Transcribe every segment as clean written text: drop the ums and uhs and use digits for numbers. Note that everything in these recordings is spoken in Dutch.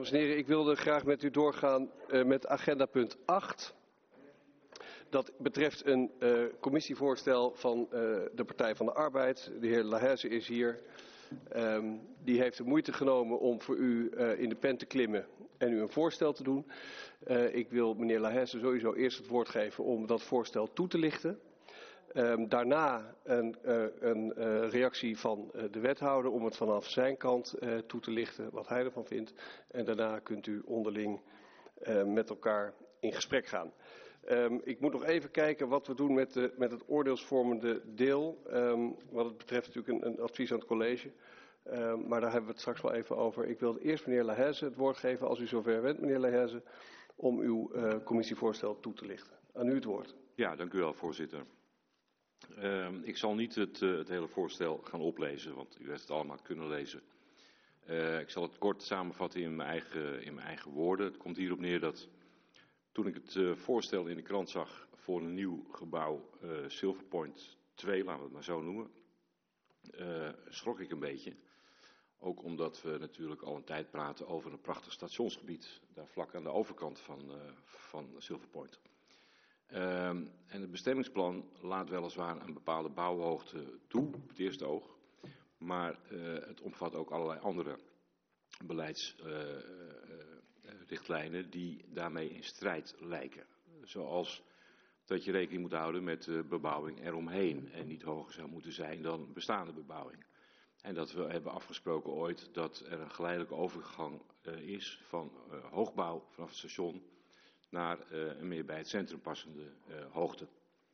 Dames en heren, ik wilde graag met u doorgaan met agenda punt 8. Dat betreft een commissievoorstel van de Partij van de Arbeid. De heer Lahaise is hier. Die heeft de moeite genomen om voor u in de pen te klimmen en u een voorstel te doen. Ik wil meneer Lahaise sowieso eerst het woord geven om dat voorstel toe te lichten. Daarna een reactie van de wethouder om het vanaf zijn kant toe te lichten wat hij ervan vindt. En daarna kunt u onderling met elkaar in gesprek gaan. Ik moet nog even kijken wat we doen met het oordeelsvormende deel. Wat het betreft natuurlijk een advies aan het college. Maar daar hebben we het straks wel even over. Ik wil eerst meneer Lahaise het woord geven als u zover bent, meneer Lahaise, om uw commissievoorstel toe te lichten. Aan u het woord. Ja, dank u wel, voorzitter. Ik zal niet het hele voorstel gaan oplezen, want u heeft het allemaal kunnen lezen. Ik zal het kort samenvatten in mijn eigen woorden. Het komt hierop neer dat toen ik het voorstel in de krant zag voor een nieuw gebouw Silver Point 2, laten we het maar zo noemen, schrok ik een beetje. Ook omdat we natuurlijk al een tijd praten over een prachtig stationsgebied, daar vlak aan de overkant van Silver Point. En het bestemmingsplan laat weliswaar een bepaalde bouwhoogte toe, op het eerste oog. Maar het omvat ook allerlei andere beleidsrichtlijnen die daarmee in strijd lijken. Zoals dat je rekening moet houden met de bebouwing eromheen en niet hoger zou moeten zijn dan bestaande bebouwing. En dat we hebben afgesproken ooit dat er een geleidelijke overgang is van hoogbouw vanaf het station naar een meer bij het centrum passende hoogte.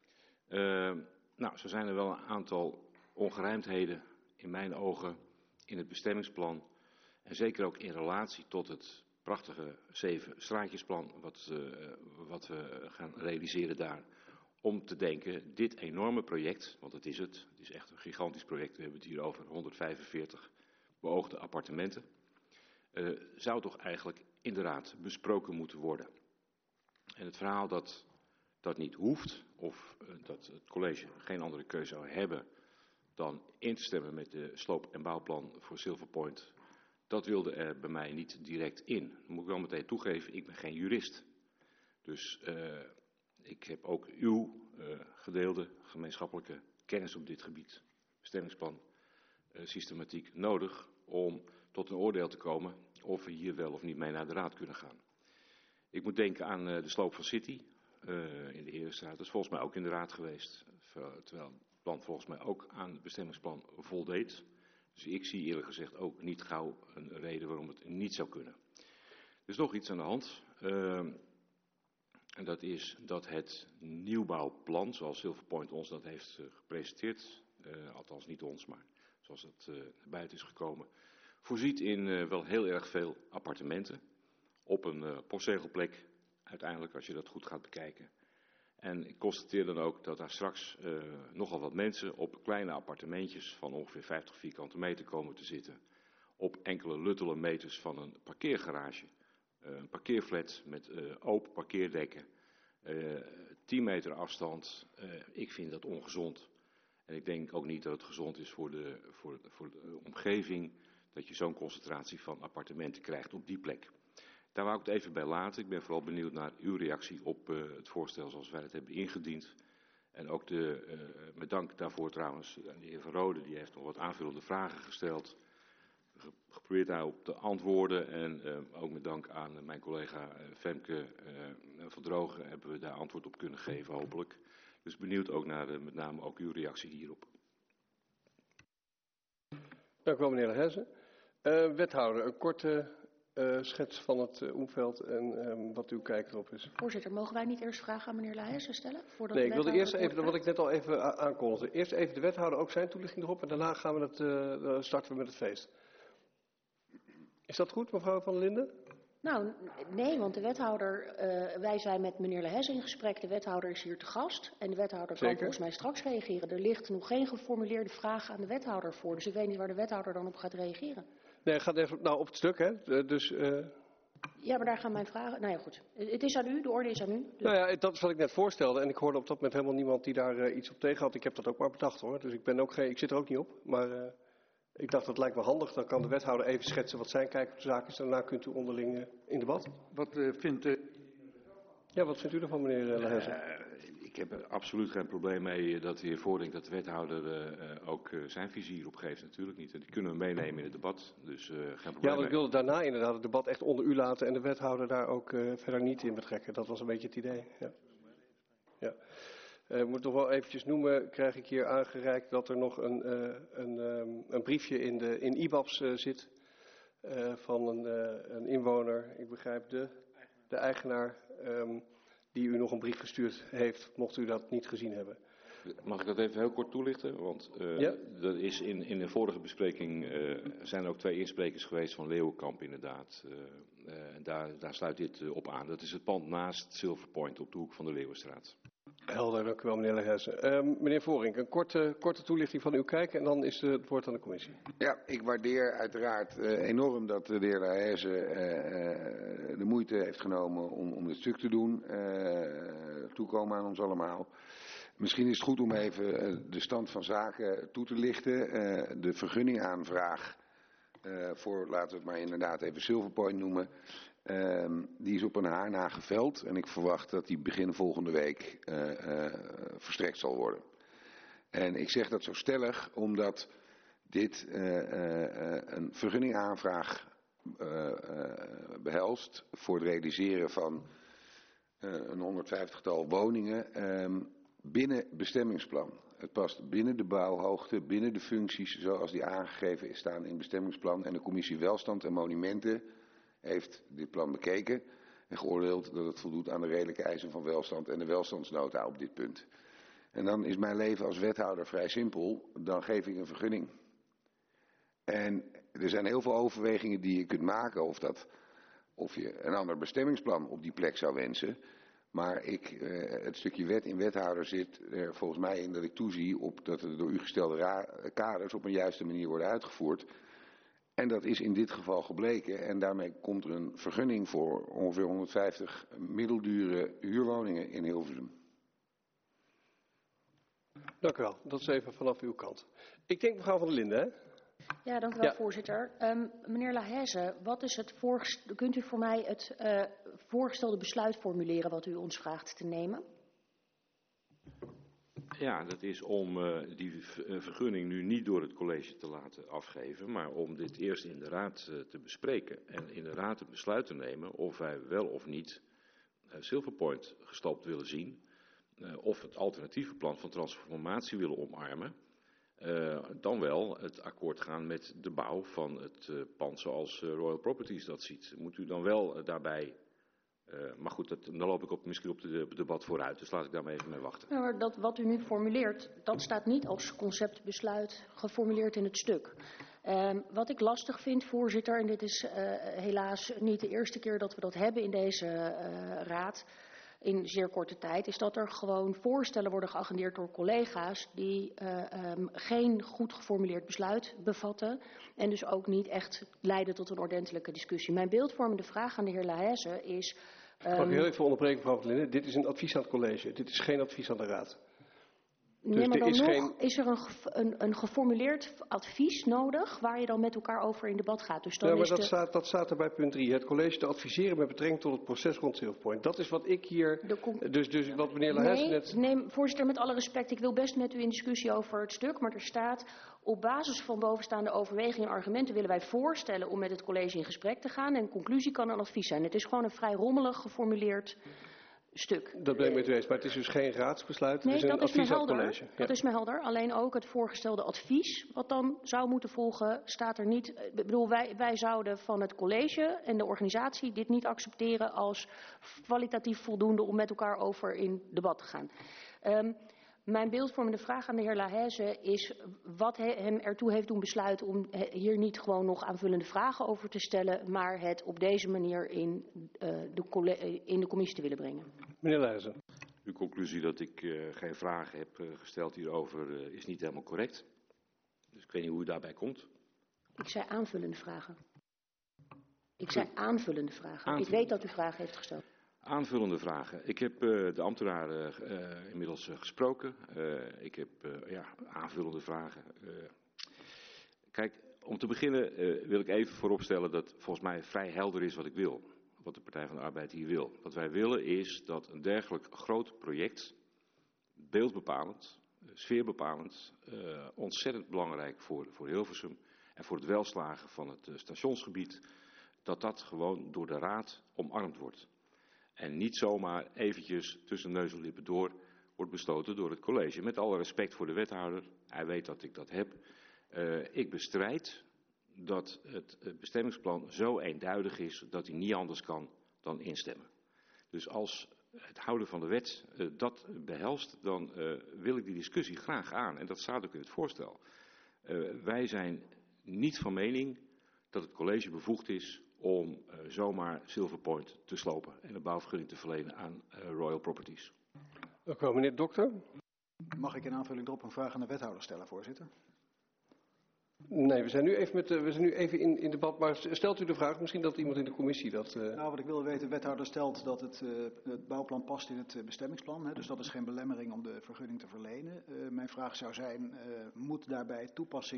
Zo zijn er wel een aantal ongerijmdheden in mijn ogen in het bestemmingsplan. En zeker ook in relatie tot het prachtige 7 straatjesplan wat we gaan realiseren daar. Om te denken, dit enorme project, want het is echt een gigantisch project. We hebben het hier over 145 beoogde appartementen. Zou toch eigenlijk inderdaad besproken moeten worden. En het verhaal dat dat niet hoeft, of dat het college geen andere keuze zou hebben dan in te stemmen met de sloop- en bouwplan voor Silver Point, dat wilde er bij mij niet direct in. Dat moet ik wel meteen toegeven, ik ben geen jurist. Dus ik heb ook uw gedeelde gemeenschappelijke kennis op dit gebied, bestemmingsplan, systematiek nodig om tot een oordeel te komen of we hier wel of niet mee naar de raad kunnen gaan. Ik moet denken aan de sloop van City in de Herenstraat. Dat is volgens mij ook in de raad geweest. Terwijl het plan volgens mij ook aan het bestemmingsplan voldeed. Dus ik zie eerlijk gezegd ook niet gauw een reden waarom het niet zou kunnen. Er is nog iets aan de hand. En dat is dat het nieuwbouwplan, zoals Silver Point ons dat heeft gepresenteerd. Althans niet ons, maar zoals het naar buiten is gekomen. Voorziet in wel heel erg veel appartementen. Op een postzegelplek, uiteindelijk als je dat goed gaat bekijken. En ik constateer dan ook dat daar straks nogal wat mensen op kleine appartementjes van ongeveer 50 vierkante meter komen te zitten. Op enkele luttele meters van een parkeergarage. Een parkeerflat met open parkeerdekken. 10 meter afstand. Ik vind dat ongezond. En ik denk ook niet dat het gezond is voor de omgeving dat je zo'n concentratie van appartementen krijgt op die plek. Daar wou ik het even bij laten. Ik ben vooral benieuwd naar uw reactie op het voorstel zoals wij het hebben ingediend. En ook met dank daarvoor trouwens aan de heer Van Rode, die heeft nog wat aanvullende vragen gesteld. Geprobeerd daarop te antwoorden en ook met dank aan mijn collega Femke van Drogen hebben we daar antwoord op kunnen geven hopelijk. Dus benieuwd ook naar met name ook uw reactie hierop. Dank u wel meneer Lahaise. Wethouder, een korte schets van het omveld en wat uw kijk erop is. Voorzitter, mogen wij niet eerst vragen aan meneer Lahaise stellen? Nee, ik wilde eerst even, wat ik net al even aankondigde, eerst even de wethouder ook zijn toelichting erop en daarna gaan we starten we met het feest. Is dat goed, mevrouw Van der Linden? Nou, nee, want de wethouder, wij zijn met meneer Lahaise in gesprek, de wethouder is hier te gast en de wethouder kan volgens mij straks reageren. Er ligt nog geen geformuleerde vraag aan de wethouder voor, dus ik weet niet waar de wethouder dan op gaat reageren. Nee, gaat even op het stuk, hè? Dus. Ja, maar daar gaan mijn vragen. Nou ja, goed. Het is aan u, de orde is aan u. Dus... Nou ja, dat is wat ik net voorstelde en ik hoorde op dat moment helemaal niemand die daar iets op tegen had. Ik heb dat ook maar bedacht hoor, dus ik zit er ook niet op, maar Ik dacht, dat lijkt me handig. Dan kan de wethouder even schetsen wat zijn kijk op de zaak is. Daarna kunt u onderling in debat. Wat vindt u? Ja, wat vindt u ervan, meneer Laherze? Ik heb er absoluut geen probleem mee dat de heer Voordink, dat de wethouder ook zijn visie hierop geeft. Natuurlijk niet. En die kunnen we meenemen in het debat. Dus geen probleem Ja, want ik mee. wilde daarna inderdaad het debat echt onder u laten en de wethouder daar ook verder niet in betrekken. Dat was een beetje het idee. Ja. Ja. Ik moet nog wel eventjes noemen, krijg ik hier aangereikt dat er nog een briefje in IBABS zit van een inwoner, ik begrijp de eigenaar, die u nog een brief gestuurd heeft, mocht u dat niet gezien hebben. Mag ik dat even heel kort toelichten? Want Ja? dat is in de vorige bespreking zijn er ook 2 insprekers geweest van Leeuwenkamp inderdaad. Daar sluit dit op aan. Dat is het pand naast Silver Point op de hoek van de Leeuwenstraat. Helder, dank u wel, meneer Laherze. Meneer Voorink, een korte toelichting van uw kijk en dan is het woord aan de commissie. Ja, ik waardeer uiteraard enorm dat de heer Laherze de moeite heeft genomen om dit stuk te doen. Toekomen aan ons allemaal. Misschien is het goed om even de stand van zaken toe te lichten. De vergunningaanvraag voor, laten we het maar inderdaad even Silver Point noemen. Die is op een haar na geveld en ik verwacht dat die begin volgende week verstrekt zal worden. En ik zeg dat zo stellig omdat dit een vergunningaanvraag behelst voor het realiseren van een 150-tal woningen binnen bestemmingsplan. Het past binnen de bouwhoogte, binnen de functies zoals die aangegeven staan in het bestemmingsplan. En de commissie Welstand en Monumenten heeft dit plan bekeken en geoordeeld dat het voldoet aan de redelijke eisen van welstand en de welstandsnota op dit punt. En dan is mijn leven als wethouder vrij simpel, dan geef ik een vergunning. En er zijn heel veel overwegingen die je kunt maken of je een ander bestemmingsplan op die plek zou wensen. Maar het stukje wet in wethouder zit er volgens mij in dat ik toezie op dat de door u gestelde kaders op een juiste manier worden uitgevoerd. En dat is in dit geval gebleken en daarmee komt er een vergunning voor ongeveer 150 middeldure huurwoningen in Hilversum. Dank u wel, dat is even vanaf uw kant. Ik denk mevrouw van der Linden, hè? Ja, dank u wel, voorzitter. Meneer Laherze, kunt u voor mij het voorgestelde besluit formuleren wat u ons vraagt te nemen? Ja, dat is om die vergunning nu niet door het college te laten afgeven, maar om dit eerst in de raad te bespreken en in de raad het besluit te nemen of wij wel of niet Silver Point gestopt willen zien, of het alternatieve plan van transformatie willen omarmen, dan wel het akkoord gaan met de bouw van het pand zoals Royal Properties dat ziet. Moet u dan wel daarbij... maar goed, dan loop ik misschien op het debat vooruit, dus laat ik daar maar even mee wachten. Ja, maar wat u nu formuleert, dat staat niet als conceptbesluit geformuleerd in het stuk. Wat ik lastig vind, voorzitter, en dit is helaas niet de eerste keer dat we dat hebben in deze raad, in zeer korte tijd, is dat er gewoon voorstellen worden geagendeerd door collega's die geen goed geformuleerd besluit bevatten en dus ook niet echt leiden tot een ordentelijke discussie. Mijn beeldvormende vraag aan de heer Laherze is... Mag ik heel even onderbreken, mevrouw van der Linden? Dit is een advies aan het college, dit is geen advies aan de raad. Nee, maar dan is er een geformuleerd advies nodig waar je dan met elkaar over in debat gaat. Dus dan ja, maar dat staat er bij punt 3. Het college te adviseren met betrekking tot het proces rond Silver Point. Dat is wat ik hier, dus wat meneer Laherze net... Nee, voorzitter, met alle respect, ik wil best met u in discussie over het stuk, maar er staat op basis van bovenstaande overwegingen en argumenten willen wij voorstellen om met het college in gesprek te gaan en conclusie kan een advies zijn. Het is gewoon een vrij rommelig geformuleerd stuk. Dat ben ik met u eens, maar het is dus geen raadsbesluit, Nee, het is een advies aan het college. Ja. Dat is me helder. Alleen ook het voorgestelde advies, wat dan zou moeten volgen, staat er niet. Ik bedoel, wij zouden van het college en de organisatie dit niet accepteren als kwalitatief voldoende om met elkaar over in debat te gaan. Mijn beeldvormende vraag aan de heer Laherze is wat hem ertoe heeft doen besluiten om hier niet gewoon nog aanvullende vragen over te stellen, maar het op deze manier in de commissie te willen brengen. Meneer Laherze. Uw conclusie dat ik geen vragen heb gesteld hierover is niet helemaal correct. Dus ik weet niet hoe u daarbij komt. Ik zei aanvullende vragen. Ik weet dat u vragen heeft gesteld. Aanvullende vragen. Ik heb de ambtenaren inmiddels gesproken. Ik heb aanvullende vragen. Kijk, Om te beginnen wil ik even vooropstellen dat volgens mij vrij helder is wat ik wil. Wat de Partij van de Arbeid hier wil. Wat wij willen is dat een dergelijk groot project, beeldbepalend, sfeerbepalend, ontzettend belangrijk voor Hilversum en voor het welslagen van het stationsgebied, dat gewoon door de Raad omarmd wordt. En niet zomaar eventjes tussen neus en lippen door wordt bestoten door het college. Met alle respect voor de wethouder, hij weet dat ik dat heb. Ik bestrijd dat het bestemmingsplan zo eenduidig is dat hij niet anders kan dan instemmen. Dus als het houden van de wet dat behelst, dan wil ik die discussie graag aan. En dat staat ook in het voorstel. Wij zijn niet van mening dat het college bevoegd is om zomaar Silver Point te slopen en een bouwvergunning te verlenen aan Royal Properties. Dank u wel, meneer Dokter. Mag ik in aanvulling erop een vraag aan de wethouder stellen, voorzitter? Nee, we zijn nu even in debat, maar stelt u de vraag, misschien dat iemand in de commissie dat... Nou, wat ik wil weten, de wethouder stelt dat het bouwplan past in het bestemmingsplan, hè, dus dat is geen belemmering om de vergunning te verlenen. Mijn vraag zou zijn, moet daarbij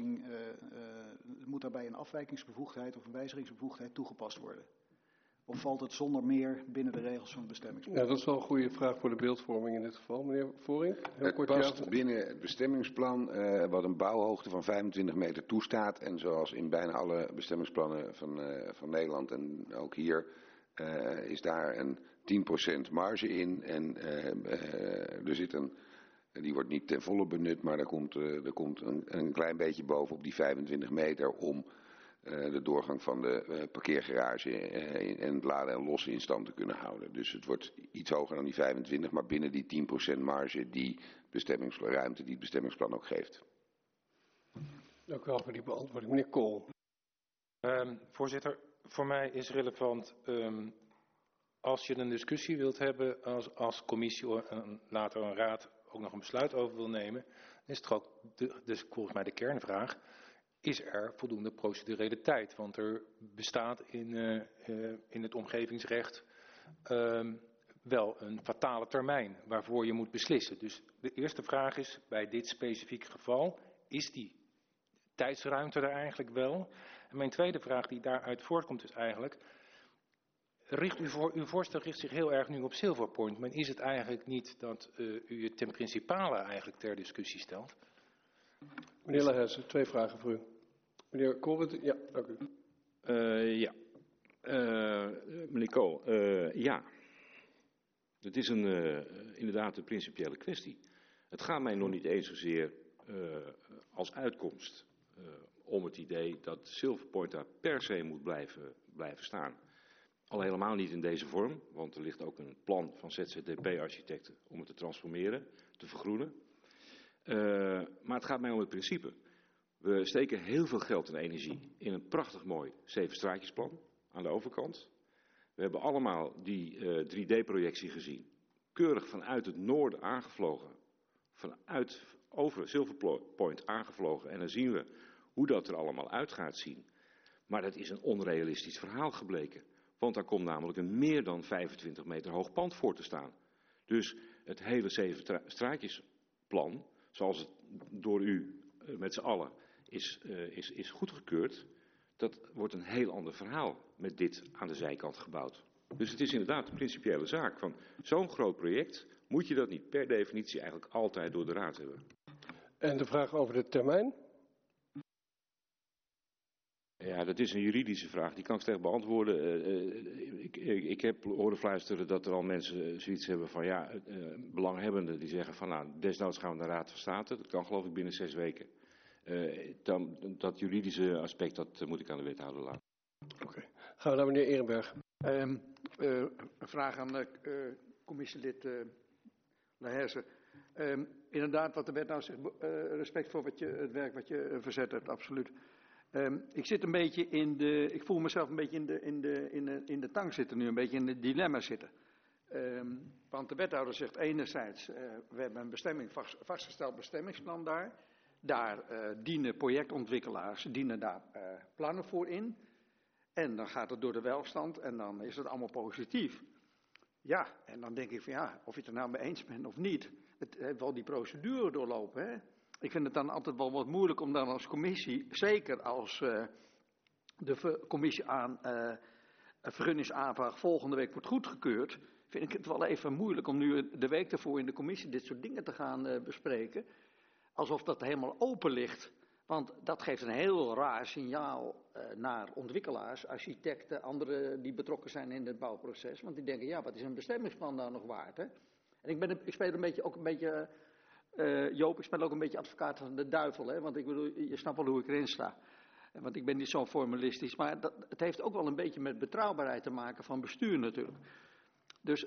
een afwijkingsbevoegdheid of een wijzigingsbevoegdheid toegepast worden? Of valt het zonder meer binnen de regels van het bestemmingsplan? Ja, dat is wel een goede vraag voor de beeldvorming in dit geval. Meneer Voring, heel kort. Het past binnen het bestemmingsplan wat een bouwhoogte van 25 meter toestaat. En zoals in bijna alle bestemmingsplannen van Nederland en ook hier is daar een 10% marge in. En er zit die wordt niet ten volle benut, maar er komt een klein beetje bovenop die 25 meter om de doorgang van de parkeergarage en het laden en lossen in stand te kunnen houden. Dus het wordt iets hoger dan die 25, maar binnen die 10% marge die bestemmingsruimte die het bestemmingsplan ook geeft. Dank u wel voor die beantwoording. Meneer Kool. Voorzitter, voor mij is relevant, als je een discussie wilt hebben als commissie en later een raad ook nog een besluit over wil nemen, is het ook dus volgens mij de kernvraag. Is er voldoende procedurele tijd? Want er bestaat in het omgevingsrecht wel een fatale termijn waarvoor je moet beslissen. Dus de eerste vraag is, bij dit specifieke geval, is die tijdsruimte er eigenlijk wel? En mijn tweede vraag die daaruit voortkomt is eigenlijk, uw voorstel richt zich heel erg nu op Silver Point, maar is het eigenlijk niet dat u het ten principale eigenlijk ter discussie stelt? Meneer Lahaisse, 2 vragen voor u. Meneer Koolwit, ja, dank u. Ja. Meneer Kool, ja. Het is inderdaad een principiële kwestie. Het gaat mij nog niet eens zozeer als uitkomst om het idee dat Silver Point daar per se moet blijven staan. Al helemaal niet in deze vorm, want er ligt ook een plan van ZZDP-architecten om het te transformeren, te vergroenen. Maar het gaat mij om het principe. We steken heel veel geld en energie in een prachtig mooi 7-straatjesplan aan de overkant. We hebben allemaal die 3D-projectie gezien. Keurig vanuit het noorden aangevlogen. Over Silver Point aangevlogen. En dan zien we hoe dat er allemaal uit gaat zien. Maar dat is een onrealistisch verhaal gebleken. Want daar komt namelijk een meer dan 25 meter hoog pand voor te staan. Dus het hele 7-straatjesplan, zoals het door u met z'n allen is goedgekeurd, dat wordt een heel ander verhaal met dit aan de zijkant gebouwd. Dus het is inderdaad een principiële zaak. Van zo'n groot project moet je dat niet per definitie eigenlijk altijd door de raad hebben. En de vraag over de termijn? Ja, dat is een juridische vraag. Die kan ik slecht beantwoorden. Ik heb horen fluisteren dat er al mensen zoiets hebben van ja, belanghebbenden die zeggen van nou, desnoods gaan we naar de Raad van State. Dat kan geloof ik binnen 6 weken. Dat juridische aspect, dat moet ik aan de wethouder laten. Oké. Gaan we naar meneer Ehrenberg. Een vraag aan commissielid Lahaisse. Inderdaad, wat de wethouder zegt, respect voor het werk wat je verzet hebt, absoluut. Ik zit een beetje ik voel mezelf een beetje in de tang zitten nu, een beetje in het dilemma zitten. Want de wethouder zegt enerzijds, we hebben een vastgesteld bestemmingsplan daar. Daar dienen projectontwikkelaars daar plannen voor in. En dan gaat het door de welstand en dan is het allemaal positief. Ja, en dan denk ik van ja, of je het er nou mee eens bent of niet. Het heeft wel die procedure doorlopen, hè. ik vind het dan altijd wel wat moeilijk om dan als commissie, zeker als de commissie aan vergunningsaanvraag volgende week wordt goedgekeurd, vind ik het wel even moeilijk om nu de week ervoor in de commissie dit soort dingen te gaan bespreken. Alsof dat helemaal open ligt. Want dat geeft een heel raar signaal naar ontwikkelaars, architecten, anderen die betrokken zijn in het bouwproces. Want die denken, ja, wat is een bestemmingsplan nou nog waard? Hè? En ik speel ook een beetje, Joop, ik speel ook een beetje advocaat van de duivel. Hè? Want ik bedoel, je snapt wel hoe ik erin sta. Want ik ben niet zo formalistisch. Maar het heeft ook wel een beetje met betrouwbaarheid te maken van bestuur natuurlijk. Dus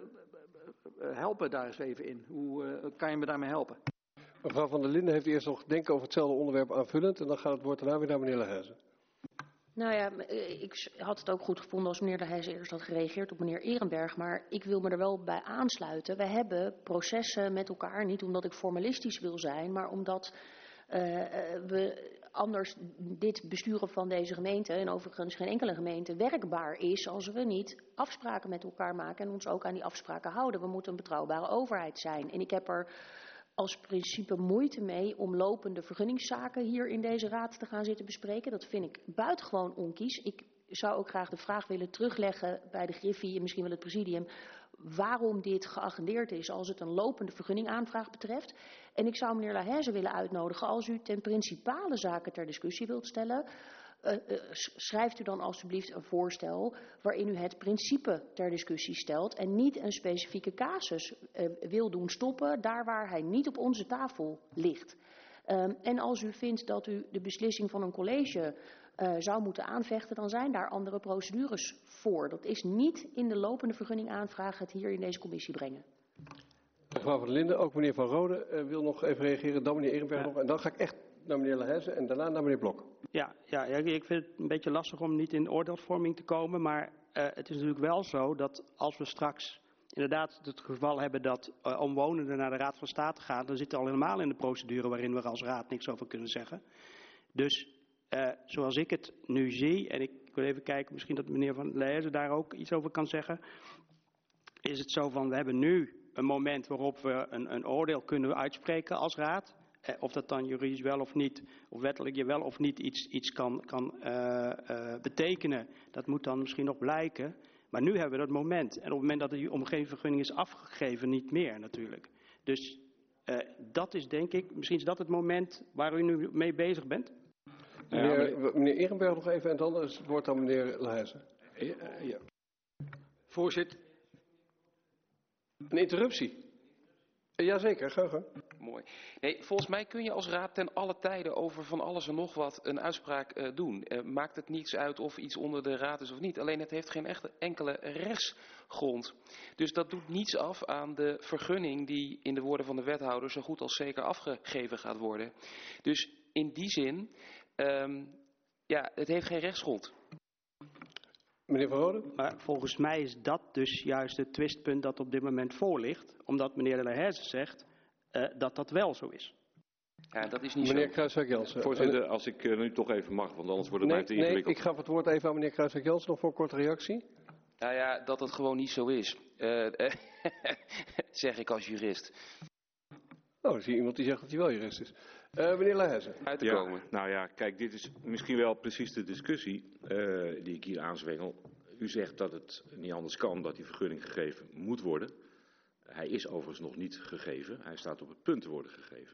help me daar eens even in. Hoe kan je me daarmee helpen? Mevrouw van der Linden heeft eerst nog denken over hetzelfde onderwerp aanvullend. En dan gaat het woord daarna weer naar meneer Lahaise. Nou ja, ik had het ook goed gevonden als meneer Lahaise eerst had gereageerd op meneer Ehrenberg. Maar ik wil me er wel bij aansluiten. We hebben processen met elkaar, niet omdat ik formalistisch wil zijn, maar omdat we anders dit besturen van deze gemeente, en overigens geen enkele gemeente, werkbaar is als we niet afspraken met elkaar maken en ons ook aan die afspraken houden. We moeten een betrouwbare overheid zijn. En ik heb er als principe moeite mee om lopende vergunningszaken hier in deze raad te gaan zitten bespreken. Dat vind ik buitengewoon onkies. Ik zou ook graag de vraag willen terugleggen bij de Griffie en misschien wel het presidium, waarom dit geagendeerd is als het een lopende vergunningaanvraag betreft. En ik zou meneer Lahaise willen uitnodigen, als u ten principale zaken ter discussie wilt stellen, schrijft u dan alstublieft een voorstel waarin u het principe ter discussie stelt en niet een specifieke casus wil doen stoppen, daar waar hij niet op onze tafel ligt. En als u vindt dat u de beslissing van een college zou moeten aanvechten, dan zijn daar andere procedures voor. Dat is niet in de lopende vergunningaanvraag het hier in deze commissie brengen. Mevrouw van der Linden, ook meneer Van Rode wil nog even reageren, dan meneer Ehrenberg nog. En dan ga ik echt naar meneer Lahaise en daarna naar meneer Blok. Ja, ik vind het een beetje lastig om niet in oordeelsvorming te komen. Maar het is natuurlijk wel zo dat als we straks inderdaad het geval hebben dat omwonenden naar de Raad van State gaan, dan zitten we al helemaal in de procedure waarin we als Raad niks over kunnen zeggen. Dus zoals ik het nu zie, en ik wil even kijken, misschien dat meneer Van Lahaise daar ook iets over kan zeggen, is het zo van, we hebben nu een moment waarop we een oordeel kunnen uitspreken als Raad. Of dat dan juridisch wel of niet, of wettelijk je wel of niet iets kan betekenen, dat moet dan misschien nog blijken. Maar nu hebben we dat moment. En op het moment dat de omgevingsvergunning is afgegeven, niet meer natuurlijk. Dus dat is denk ik, misschien is dat het moment waar u nu mee bezig bent. Meneer Ehrenberg nog even en dan is het woord aan meneer Lahaise. Ja. Voorzitter. Een interruptie. Jazeker, ga gang. Mooi. Nee, volgens mij kun je als raad ten alle tijde over van alles en nog wat een uitspraak doen. Maakt het niets uit of iets onder de raad is of niet. Alleen het heeft geen enkele rechtsgrond. Dus dat doet niets af aan de vergunning die in de woorden van de wethouder zo goed als zeker afgegeven gaat worden. Dus in die zin, het heeft geen rechtsgrond. Meneer Van Rode? Maar volgens mij is dat dus juist het twistpunt dat op dit moment voor ligt. Omdat meneer de Lahaise zegt dat dat wel zo is. Ja, dat is niet meneer zo. Kruijswijk-Jansen. Voorzitter, als ik nu toch even mag, want anders wordt het mij te ingewikkeld. Nee, ik gaf het woord even aan meneer Kruijswijk-Jansen nog voor een korte reactie. Nou ja, dat het gewoon niet zo is. Zeg ik als jurist. Oh, dan zie je iemand die zegt dat hij wel jurist is. Meneer Lahaise. Uit te komen. Nou ja, kijk, dit is misschien wel precies de discussie die ik hier aanzwengel. U zegt dat het niet anders kan, dat die vergunning gegeven moet worden. Hij is overigens nog niet gegeven. Hij staat op het punt te worden gegeven.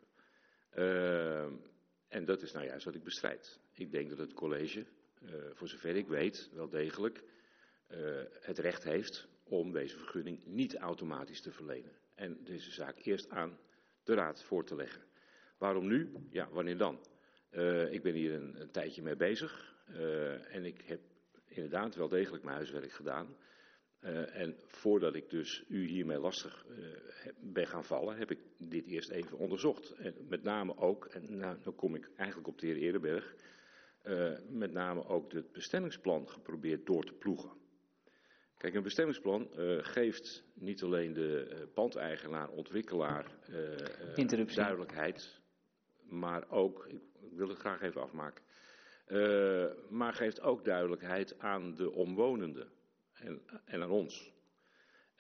En dat is nou juist wat ik bestrijd. Ik denk dat het college, voor zover ik weet, wel degelijk het recht heeft om deze vergunning niet automatisch te verlenen. En deze zaak eerst aan de raad voor te leggen. Waarom nu? Ja, wanneer dan? Ik ben hier een tijdje mee bezig en ik heb inderdaad wel degelijk mijn huiswerk gedaan. En voordat ik dus u hiermee lastig ben gaan vallen, heb ik dit eerst even onderzocht. En met name ook, en nou kom ik eigenlijk op de heer Ehrenberg, met name ook het bestemmingsplan geprobeerd door te ploegen. Kijk, een bestemmingsplan geeft niet alleen de pandeigenaar, ontwikkelaar duidelijkheid, maar ook, ik wil het graag even afmaken, maar geeft ook duidelijkheid aan de omwonenden en aan ons.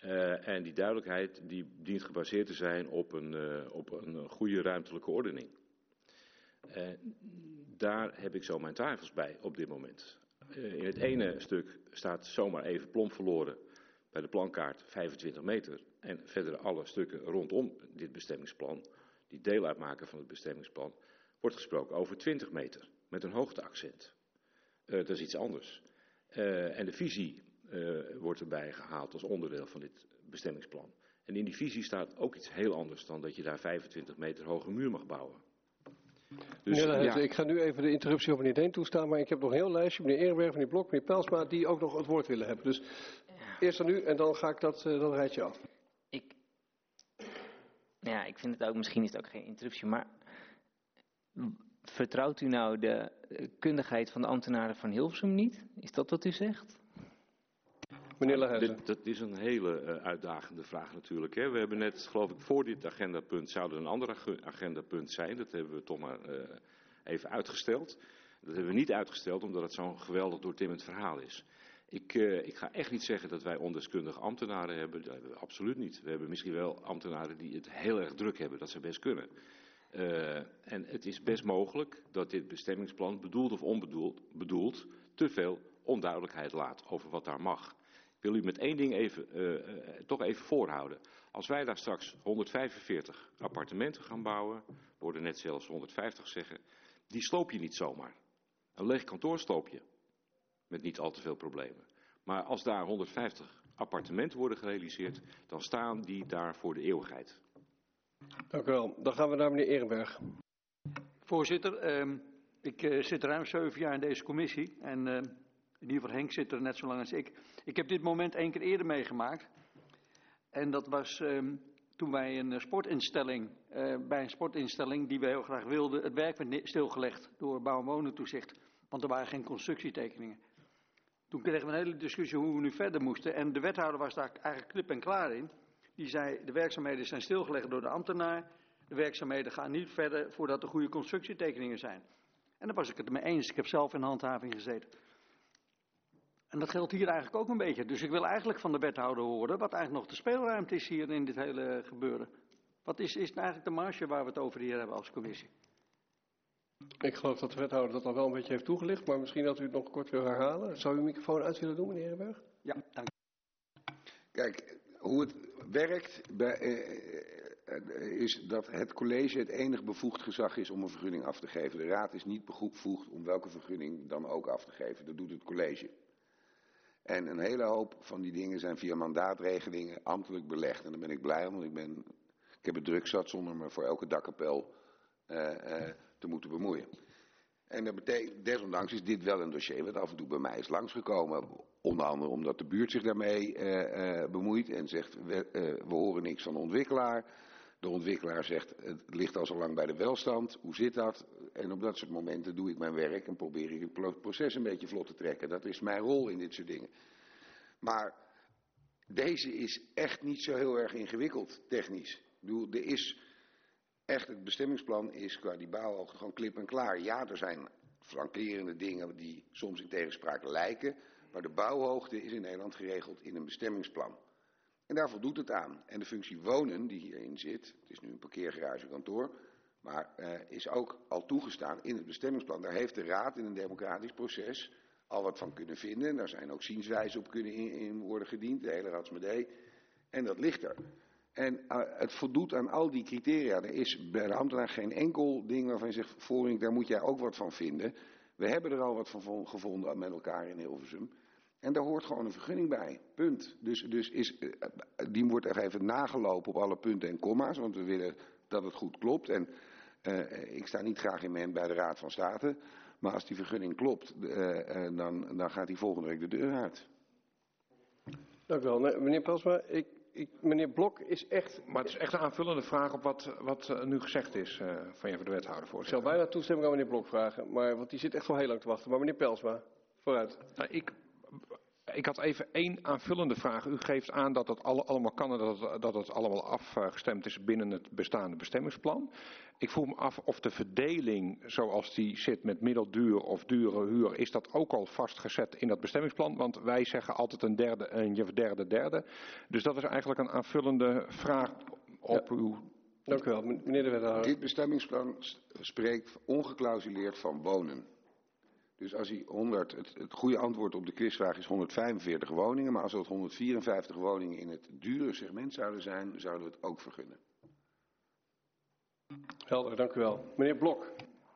En die duidelijkheid die dient gebaseerd te zijn op een goede ruimtelijke ordening. Daar heb ik zo mijn twijfels bij op dit moment. In het ene stuk staat zomaar even plomp verloren bij de plankaart 25 meter. En verder alle stukken rondom dit bestemmingsplan, die deel uitmaken van het bestemmingsplan, wordt gesproken over 20 meter met een hoogteaccent. Dat is iets anders. En de visie wordt erbij gehaald als onderdeel van dit bestemmingsplan. En in die visie staat ook iets heel anders dan dat je daar 25 meter hoge muur mag bouwen. Dus, meneer, ik ga nu even de interruptie op meneer Deen toestaan, maar ik heb nog een heel lijstje. Meneer Ehrenberg, meneer Blok, meneer Pelsma, die ook nog het woord willen hebben. Dus eerst aan u en dan ga ik dat rijtje af. Ik vind het ook, misschien is het ook geen interruptie, maar vertrouwt u nou de kundigheid van de ambtenaren van Hilversum niet? Is dat wat u zegt? Meneer Lahuizen. Dat is een hele uitdagende vraag natuurlijk. Hè. We hebben net, geloof ik, voor dit agendapunt zou er een ander agendapunt zijn. Dat hebben we toch maar even uitgesteld. Dat hebben we niet uitgesteld omdat het zo'n geweldig doortimmend verhaal is. Ik ga echt niet zeggen dat wij ondeskundige ambtenaren hebben. Dat hebben we absoluut niet. We hebben misschien wel ambtenaren die het heel erg druk hebben. Dat ze best kunnen. En het is best mogelijk dat dit bestemmingsplan, bedoeld of onbedoeld, te veel onduidelijkheid laat over wat daar mag. Ik wil u met één ding toch even voorhouden. Als wij daar straks 145 appartementen gaan bouwen, worden net zelfs 150 zeggen, die sloop je niet zomaar. Een leeg kantoor sloop je, met niet al te veel problemen. Maar als daar 150 appartementen worden gerealiseerd, dan staan die daar voor de eeuwigheid. Dank u wel. Dan gaan we naar meneer Ehrenberg. Voorzitter, ik zit ruim 7 jaar in deze commissie en in ieder geval Henk zit er net zo lang als ik. Ik heb dit moment 1 keer eerder meegemaakt. En dat was toen wij bij een sportinstelling die we heel graag wilden, het werk werd stilgelegd door Bouw- en Wonentoezicht. Want er waren geen constructietekeningen. Toen kregen we een hele discussie hoe we nu verder moesten. En de wethouder was daar eigenlijk klip en klaar in. Die zei, de werkzaamheden zijn stilgelegd door de ambtenaar. De werkzaamheden gaan niet verder voordat er goede constructietekeningen zijn. En daar was ik het mee eens. Ik heb zelf in handhaving gezeten. En dat geldt hier eigenlijk ook een beetje. Dus ik wil eigenlijk van de wethouder horen wat eigenlijk nog de speelruimte is hier in dit hele gebeuren. Wat is eigenlijk de marge waar we het over hier hebben als commissie? Ik geloof dat de wethouder dat al wel een beetje heeft toegelicht, maar misschien dat u het nog kort wil herhalen. Zou u uw microfoon uit willen doen, meneer Ehrenberg? Ja, dank u. Kijk, hoe het werkt is dat het college het enig bevoegd gezag is om een vergunning af te geven. De raad is niet bevoegd om welke vergunning dan ook af te geven. Dat doet het college. En een hele hoop van die dingen zijn via mandaatregelingen ambtelijk belegd. En daar ben ik blij om, want ik heb het druk zat zonder me voor elke dakkapel te moeten bemoeien. En dat betekent, desondanks is dit wel een dossier wat af en toe bij mij is langsgekomen. Onder andere omdat de buurt zich daarmee bemoeit en zegt, we horen niks van de ontwikkelaar. De ontwikkelaar zegt, het ligt al zo lang bij de welstand, hoe zit dat? En op dat soort momenten doe ik mijn werk en probeer ik het proces een beetje vlot te trekken. Dat is mijn rol in dit soort dingen. Maar deze is echt niet zo heel erg ingewikkeld, technisch. Ik bedoel, het bestemmingsplan is qua die bouwhoogte gewoon klip en klaar. Ja, er zijn flankerende dingen die soms in tegenspraak lijken, maar de bouwhoogte is in Nederland geregeld in een bestemmingsplan. En daar voldoet het aan. En de functie wonen die hierin zit, het is nu een parkeergaragekantoor, maar is ook al toegestaan in het bestemmingsplan. Daar heeft de raad in een democratisch proces al wat van kunnen vinden. En daar zijn ook zienswijzen op kunnen in worden gediend, de hele raadsmedee. En dat ligt er. En het voldoet aan al die criteria. Er is bij de ambtenaar geen enkel ding waarvan je zegt, Voorink, daar moet jij ook wat van vinden. We hebben er al wat van gevonden met elkaar in Hilversum. En daar hoort gewoon een vergunning bij. Punt. Dus die wordt even nagelopen op alle punten en komma's. Want we willen dat het goed klopt. En ik sta niet graag in mijn bij de Raad van State. Maar als die vergunning klopt, dan gaat die volgende week de deur uit. Dank u wel. Meneer Pelsma, meneer Blok is echt... Maar het is echt een aanvullende vraag op wat nu gezegd is van de wethouder, voorzitter. Ik zal bijna toestemming aan meneer Blok vragen, want die zit echt al heel lang te wachten. Maar meneer Pelsma, vooruit. Nou, ik had even 1 aanvullende vraag. U geeft aan dat het allemaal kan en dat het allemaal afgestemd is binnen het bestaande bestemmingsplan. Ik vroeg me af of de verdeling zoals die zit met middelduur of dure huur, is dat ook al vastgezet in dat bestemmingsplan? Want wij zeggen altijd een derde. Dus dat is eigenlijk een aanvullende vraag op uw Dank u wel, meneer de wethouder. Dit bestemmingsplan spreekt ongeclausuleerd van wonen. Dus als hij het goede antwoord op de quizvraag is 145 woningen, maar als het 154 woningen in het dure segment zouden zijn, zouden we het ook vergunnen. Helder, dank u wel. Meneer Blok.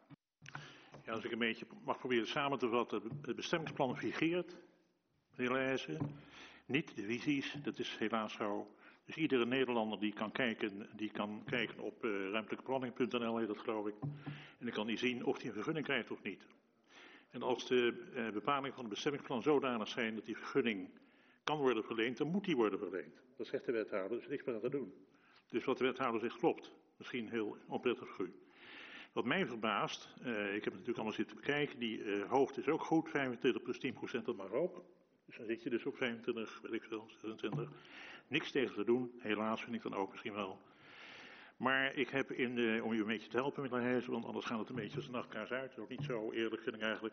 Ja, als ik een beetje mag proberen samen te vatten. Het bestemmingsplan vigeert, meneer Leijzen, niet de visies, dat is helaas zo. Dus iedere Nederlander die kan kijken op ruimtelijkeplanning.nl, heet dat geloof ik. En dan kan die zien of hij een vergunning krijgt of niet. En als de bepalingen van het bestemmingsplan zodanig zijn dat die vergunning kan worden verleend, dan moet die worden verleend. Dat zegt de wethouder, dus niks meer aan te doen. Dus wat de wethouder zegt klopt. Misschien heel onprettig voor u. Wat mij verbaast, ik heb het natuurlijk allemaal zitten bekijken, die hoogte is ook goed, 25 plus 10%, dat mag ook. Dus dan zit je dus op 25, weet ik veel, 26. Niks tegen te doen, helaas vind ik dan ook misschien wel. Maar ik heb om u een beetje te helpen met Leijzen, want anders gaat het een beetje als een nachtkaars uit. Dat is ook niet zo eerlijk, vind ik eigenlijk.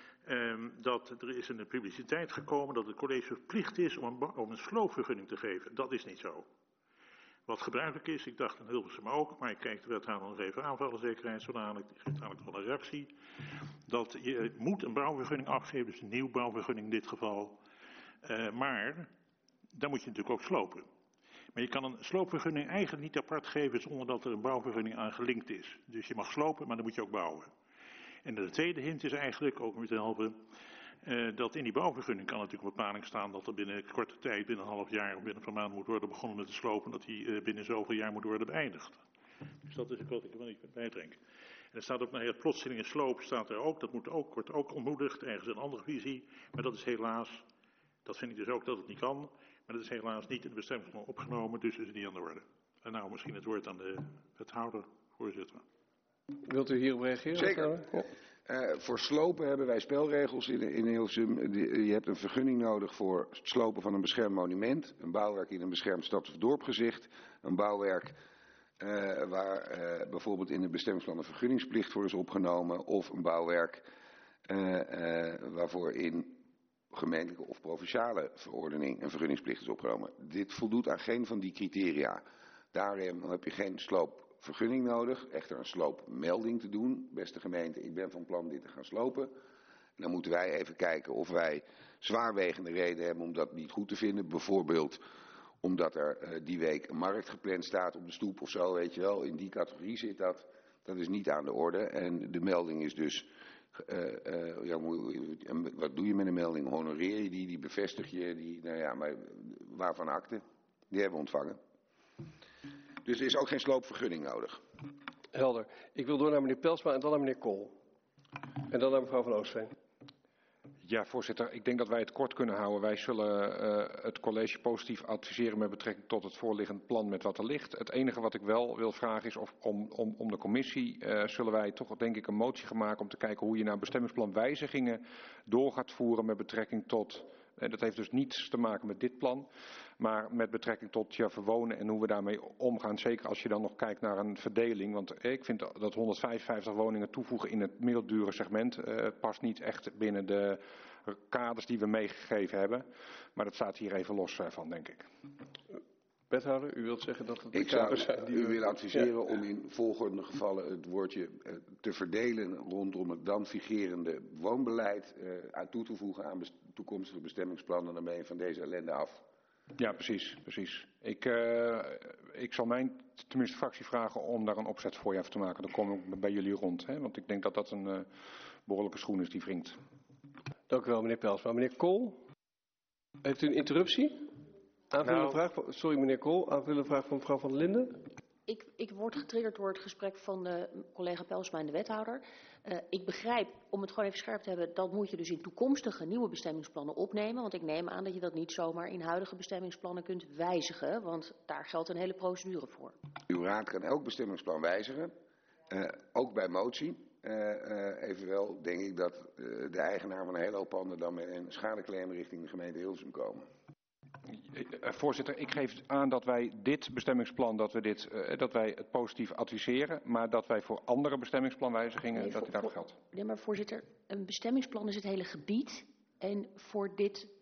Dat er is in de publiciteit gekomen dat het college verplicht is om een sloopvergunning te geven. Dat is niet zo. Wat gebruikelijk is, ik dacht in Hilversum ook, maar ik kijk de wethouder nog even aan voor alle zekerheid, zodanig, die geeft eigenlijk wel een reactie. Dat je moet een bouwvergunning afgeven, dus een nieuw bouwvergunning in dit geval. Maar dan moet je natuurlijk ook slopen. Maar je kan een sloopvergunning eigenlijk niet apart geven zonder dat er een bouwvergunning aan gelinkt is. Dus je mag slopen, maar dan moet je ook bouwen. En de tweede hint is eigenlijk, ook om u te helpen, dat in die bouwvergunning kan natuurlijk een bepaling staan dat er binnen korte tijd, binnen een half jaar of binnen een paar maanden moet worden begonnen met te slopen, dat die binnen zoveel jaar moet worden beëindigd. Dus dat is ook wat ik er wel niet bijdrang. En er staat ook, nou ja, plotselinge sloop staat er ook, dat wordt ook ontmoedigd, ergens een andere visie, maar dat is helaas, dat vind ik dus ook dat het niet kan, maar dat is helaas niet in de bestemmingsplan opgenomen, dus is het niet aan de orde. En nou misschien het woord aan de wethouder, voorzitter. Wilt u hierop reageren? Zeker. Ja. Voor slopen hebben wij spelregels in Hilversum. Je hebt een vergunning nodig voor het slopen van een beschermd monument. Een bouwwerk in een beschermd stads- of dorpgezicht. Een bouwwerk waar bijvoorbeeld in het bestemmingsplan een vergunningsplicht voor is opgenomen. Of een bouwwerk waarvoor in gemeentelijke of provinciale verordening een vergunningsplicht is opgenomen. Dit voldoet aan geen van die criteria. Daarom heb je geen sloopvergunning nodig, echter een sloopmelding te doen. Beste gemeente, ik ben van plan dit te gaan slopen. En dan moeten wij even kijken of wij zwaarwegende reden hebben om dat niet goed te vinden. Bijvoorbeeld omdat er die week een markt gepland staat op de stoep of zo, weet je wel. In die categorie zit dat. Dat is niet aan de orde. En de melding is dus, wat doe je met een melding? Honoreer je die bevestig je, nou ja, maar waarvan akte? Die hebben we ontvangen. Dus er is ook geen sloopvergunning nodig. Helder. Ik wil door naar meneer Pelsma en dan naar meneer Kool. En dan naar mevrouw Van Oostveen. Ja, voorzitter. Ik denk dat wij het kort kunnen houden. Wij zullen het college positief adviseren met betrekking tot het voorliggend plan met wat er ligt. Het enige wat ik wel wil vragen is of om de commissie zullen wij toch denk ik een motie gaan maken om te kijken hoe je naar bestemmingsplan wijzigingen door gaat voeren met betrekking tot, dat heeft dus niets te maken met dit plan, maar met betrekking tot verwonen en hoe we daarmee omgaan. Zeker als je dan nog kijkt naar een verdeling. Want ik vind dat 155 woningen toevoegen in het middeldure segment past niet echt binnen de kaders die we meegegeven hebben. Maar dat staat hier even los van, denk ik. Wethouder, u wilt zeggen dat het de Ik zou kaders zijn die u willen adviseren om in volgende gevallen het woordje te verdelen rondom het dan vigerende woonbeleid aan toe te voegen aan toekomstige bestemmingsplannen. Dan ben je van deze ellende af. Ja, precies. Ik zal mijn tenminste fractie vragen om daar een opzetsvoorjaar voor te maken. Dan kom ik bij jullie rond. Hè? Want ik denk dat dat een behoorlijke schoen is die wringt. Dank u wel, meneer Pelsma. Meneer Kool, heeft u een interruptie? Aanvullende vraag? Sorry, meneer Kool. Aanvullende vraag van mevrouw Van der Linden. Ik word getriggerd door het gesprek van collega Pelsma en de wethouder. Ik begrijp, om het gewoon even scherp te hebben, dat moet je dus in toekomstige nieuwe bestemmingsplannen opnemen. Want ik neem aan dat je dat niet zomaar in huidige bestemmingsplannen kunt wijzigen. Want daar geldt een hele procedure voor. Uw raad kan elk bestemmingsplan wijzigen, ook bij motie. Evenwel denk ik dat de eigenaar van een hele hoop panden dan met een schadeclaim richting de gemeente Hilversum komen. Voorzitter, ik geef aan dat wij dit bestemmingsplan, dat wij het positief adviseren, maar dat wij voor andere bestemmingsplanwijzigingen, dat die daarvoor geldt. Nee, maar voorzitter, een bestemmingsplan is het hele gebied. En voor dit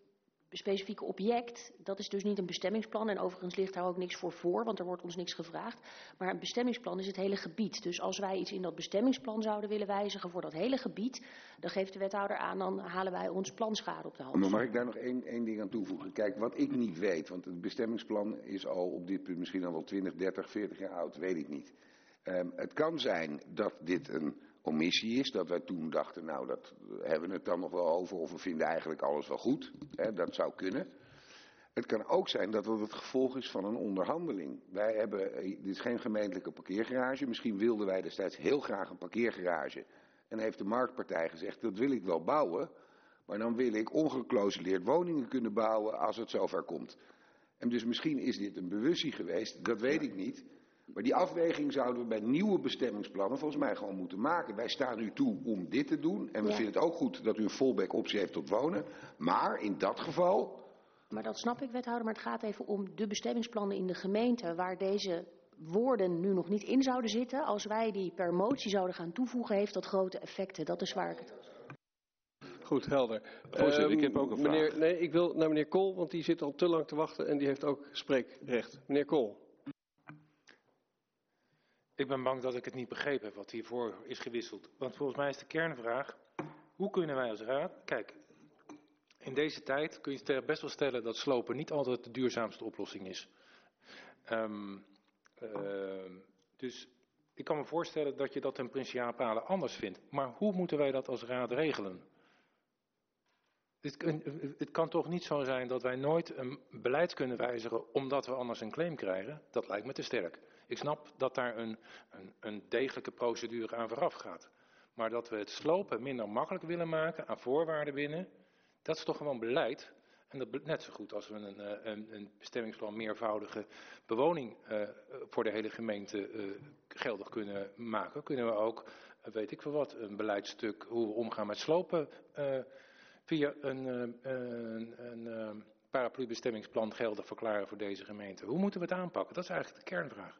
specifieke object, dat is dus niet een bestemmingsplan. En overigens ligt daar ook niks voor, want er wordt ons niks gevraagd. Maar een bestemmingsplan is het hele gebied. Dus als wij iets in dat bestemmingsplan zouden willen wijzigen voor dat hele gebied, dan geeft de wethouder aan, dan halen wij ons planschade op de hals. Maar mag ik daar nog één ding aan toevoegen? Kijk, wat ik niet weet, want het bestemmingsplan is al op dit punt misschien al wel 20, 30, 40 jaar oud, weet ik niet. Het kan zijn dat dit een omissie is, dat wij toen dachten, nou, dat hebben we het dan nog wel over, of we vinden eigenlijk alles wel goed. Dat zou kunnen. Het kan ook zijn dat het gevolg is van een onderhandeling. Dit is geen gemeentelijke parkeergarage. Misschien wilden wij destijds heel graag een parkeergarage. En heeft de marktpartij gezegd, dat wil ik wel bouwen, maar dan wil ik ongeclausuleerd woningen kunnen bouwen als het zover komt. En dus misschien is dit een bewustzijn geweest, dat weet ik niet. Maar die afweging zouden we bij nieuwe bestemmingsplannen volgens mij gewoon moeten maken. Wij staan u toe om dit te doen. En we vinden het ook goed dat u een fallback optie heeft tot wonen. Maar in dat geval... Maar dat snap ik, wethouder. Maar het gaat even om de bestemmingsplannen in de gemeente waar deze woorden nu nog niet in zouden zitten. Als wij die per motie zouden gaan toevoegen, heeft dat grote effecten. Dat is waar ik het... Goed, helder. Voorzitter, ik heb ook een vraag. Ik wil naar meneer Kool, want die zit al te lang te wachten en die heeft ook spreekrecht. Meneer Kool. Ik ben bang dat ik het niet begrepen heb wat hiervoor is gewisseld. Want volgens mij is de kernvraag, hoe kunnen wij als raad... Kijk, in deze tijd kun je best wel stellen dat slopen niet altijd de duurzaamste oplossing is. Dus ik kan me voorstellen dat je dat in principale anders vindt. Maar hoe moeten wij dat als raad regelen? Het kan toch niet zo zijn dat wij nooit een beleid kunnen wijzigen omdat we anders een claim krijgen? Dat lijkt me te sterk. Ik snap dat daar een degelijke procedure aan vooraf gaat. Maar dat we het slopen minder makkelijk willen maken, aan voorwaarden binnen, dat is toch gewoon beleid. En dat net zo goed als we een bestemmingsplan meervoudige bewoning voor de hele gemeente geldig kunnen maken, kunnen we ook, weet ik veel wat, een beleidstuk hoe we omgaan met slopen via een paraplu-bestemmingsplan geldig verklaren voor deze gemeente. Hoe moeten we het aanpakken? Dat is eigenlijk de kernvraag.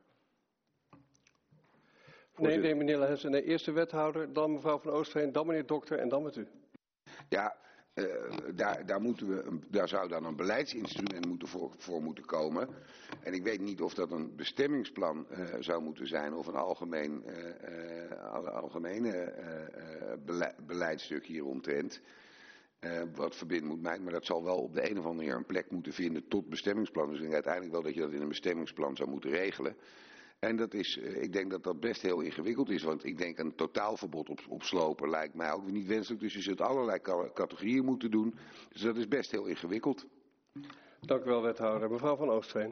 Nee, meneer Lahessen, nee, eerst de wethouder, dan mevrouw van Oostveen, dan meneer Dokter en dan met u. Ja, daar zou dan een beleidsinstrument voor moeten komen. En ik weet niet of dat een bestemmingsplan zou moeten zijn of een algemene beleidstuk hieromtrent. Wat verbinden moet maken, maar dat zal wel op de een of andere manier een plek moeten vinden tot bestemmingsplan. Dus ik denk uiteindelijk wel dat je dat in een bestemmingsplan zou moeten regelen. En dat is, ik denk dat dat best heel ingewikkeld is, want ik denk een totaalverbod op slopen lijkt mij ook niet wenselijk. Dus je zult allerlei categorieën moeten doen. Dus dat is best heel ingewikkeld. Dank u wel, wethouder. Mevrouw van Oostveen.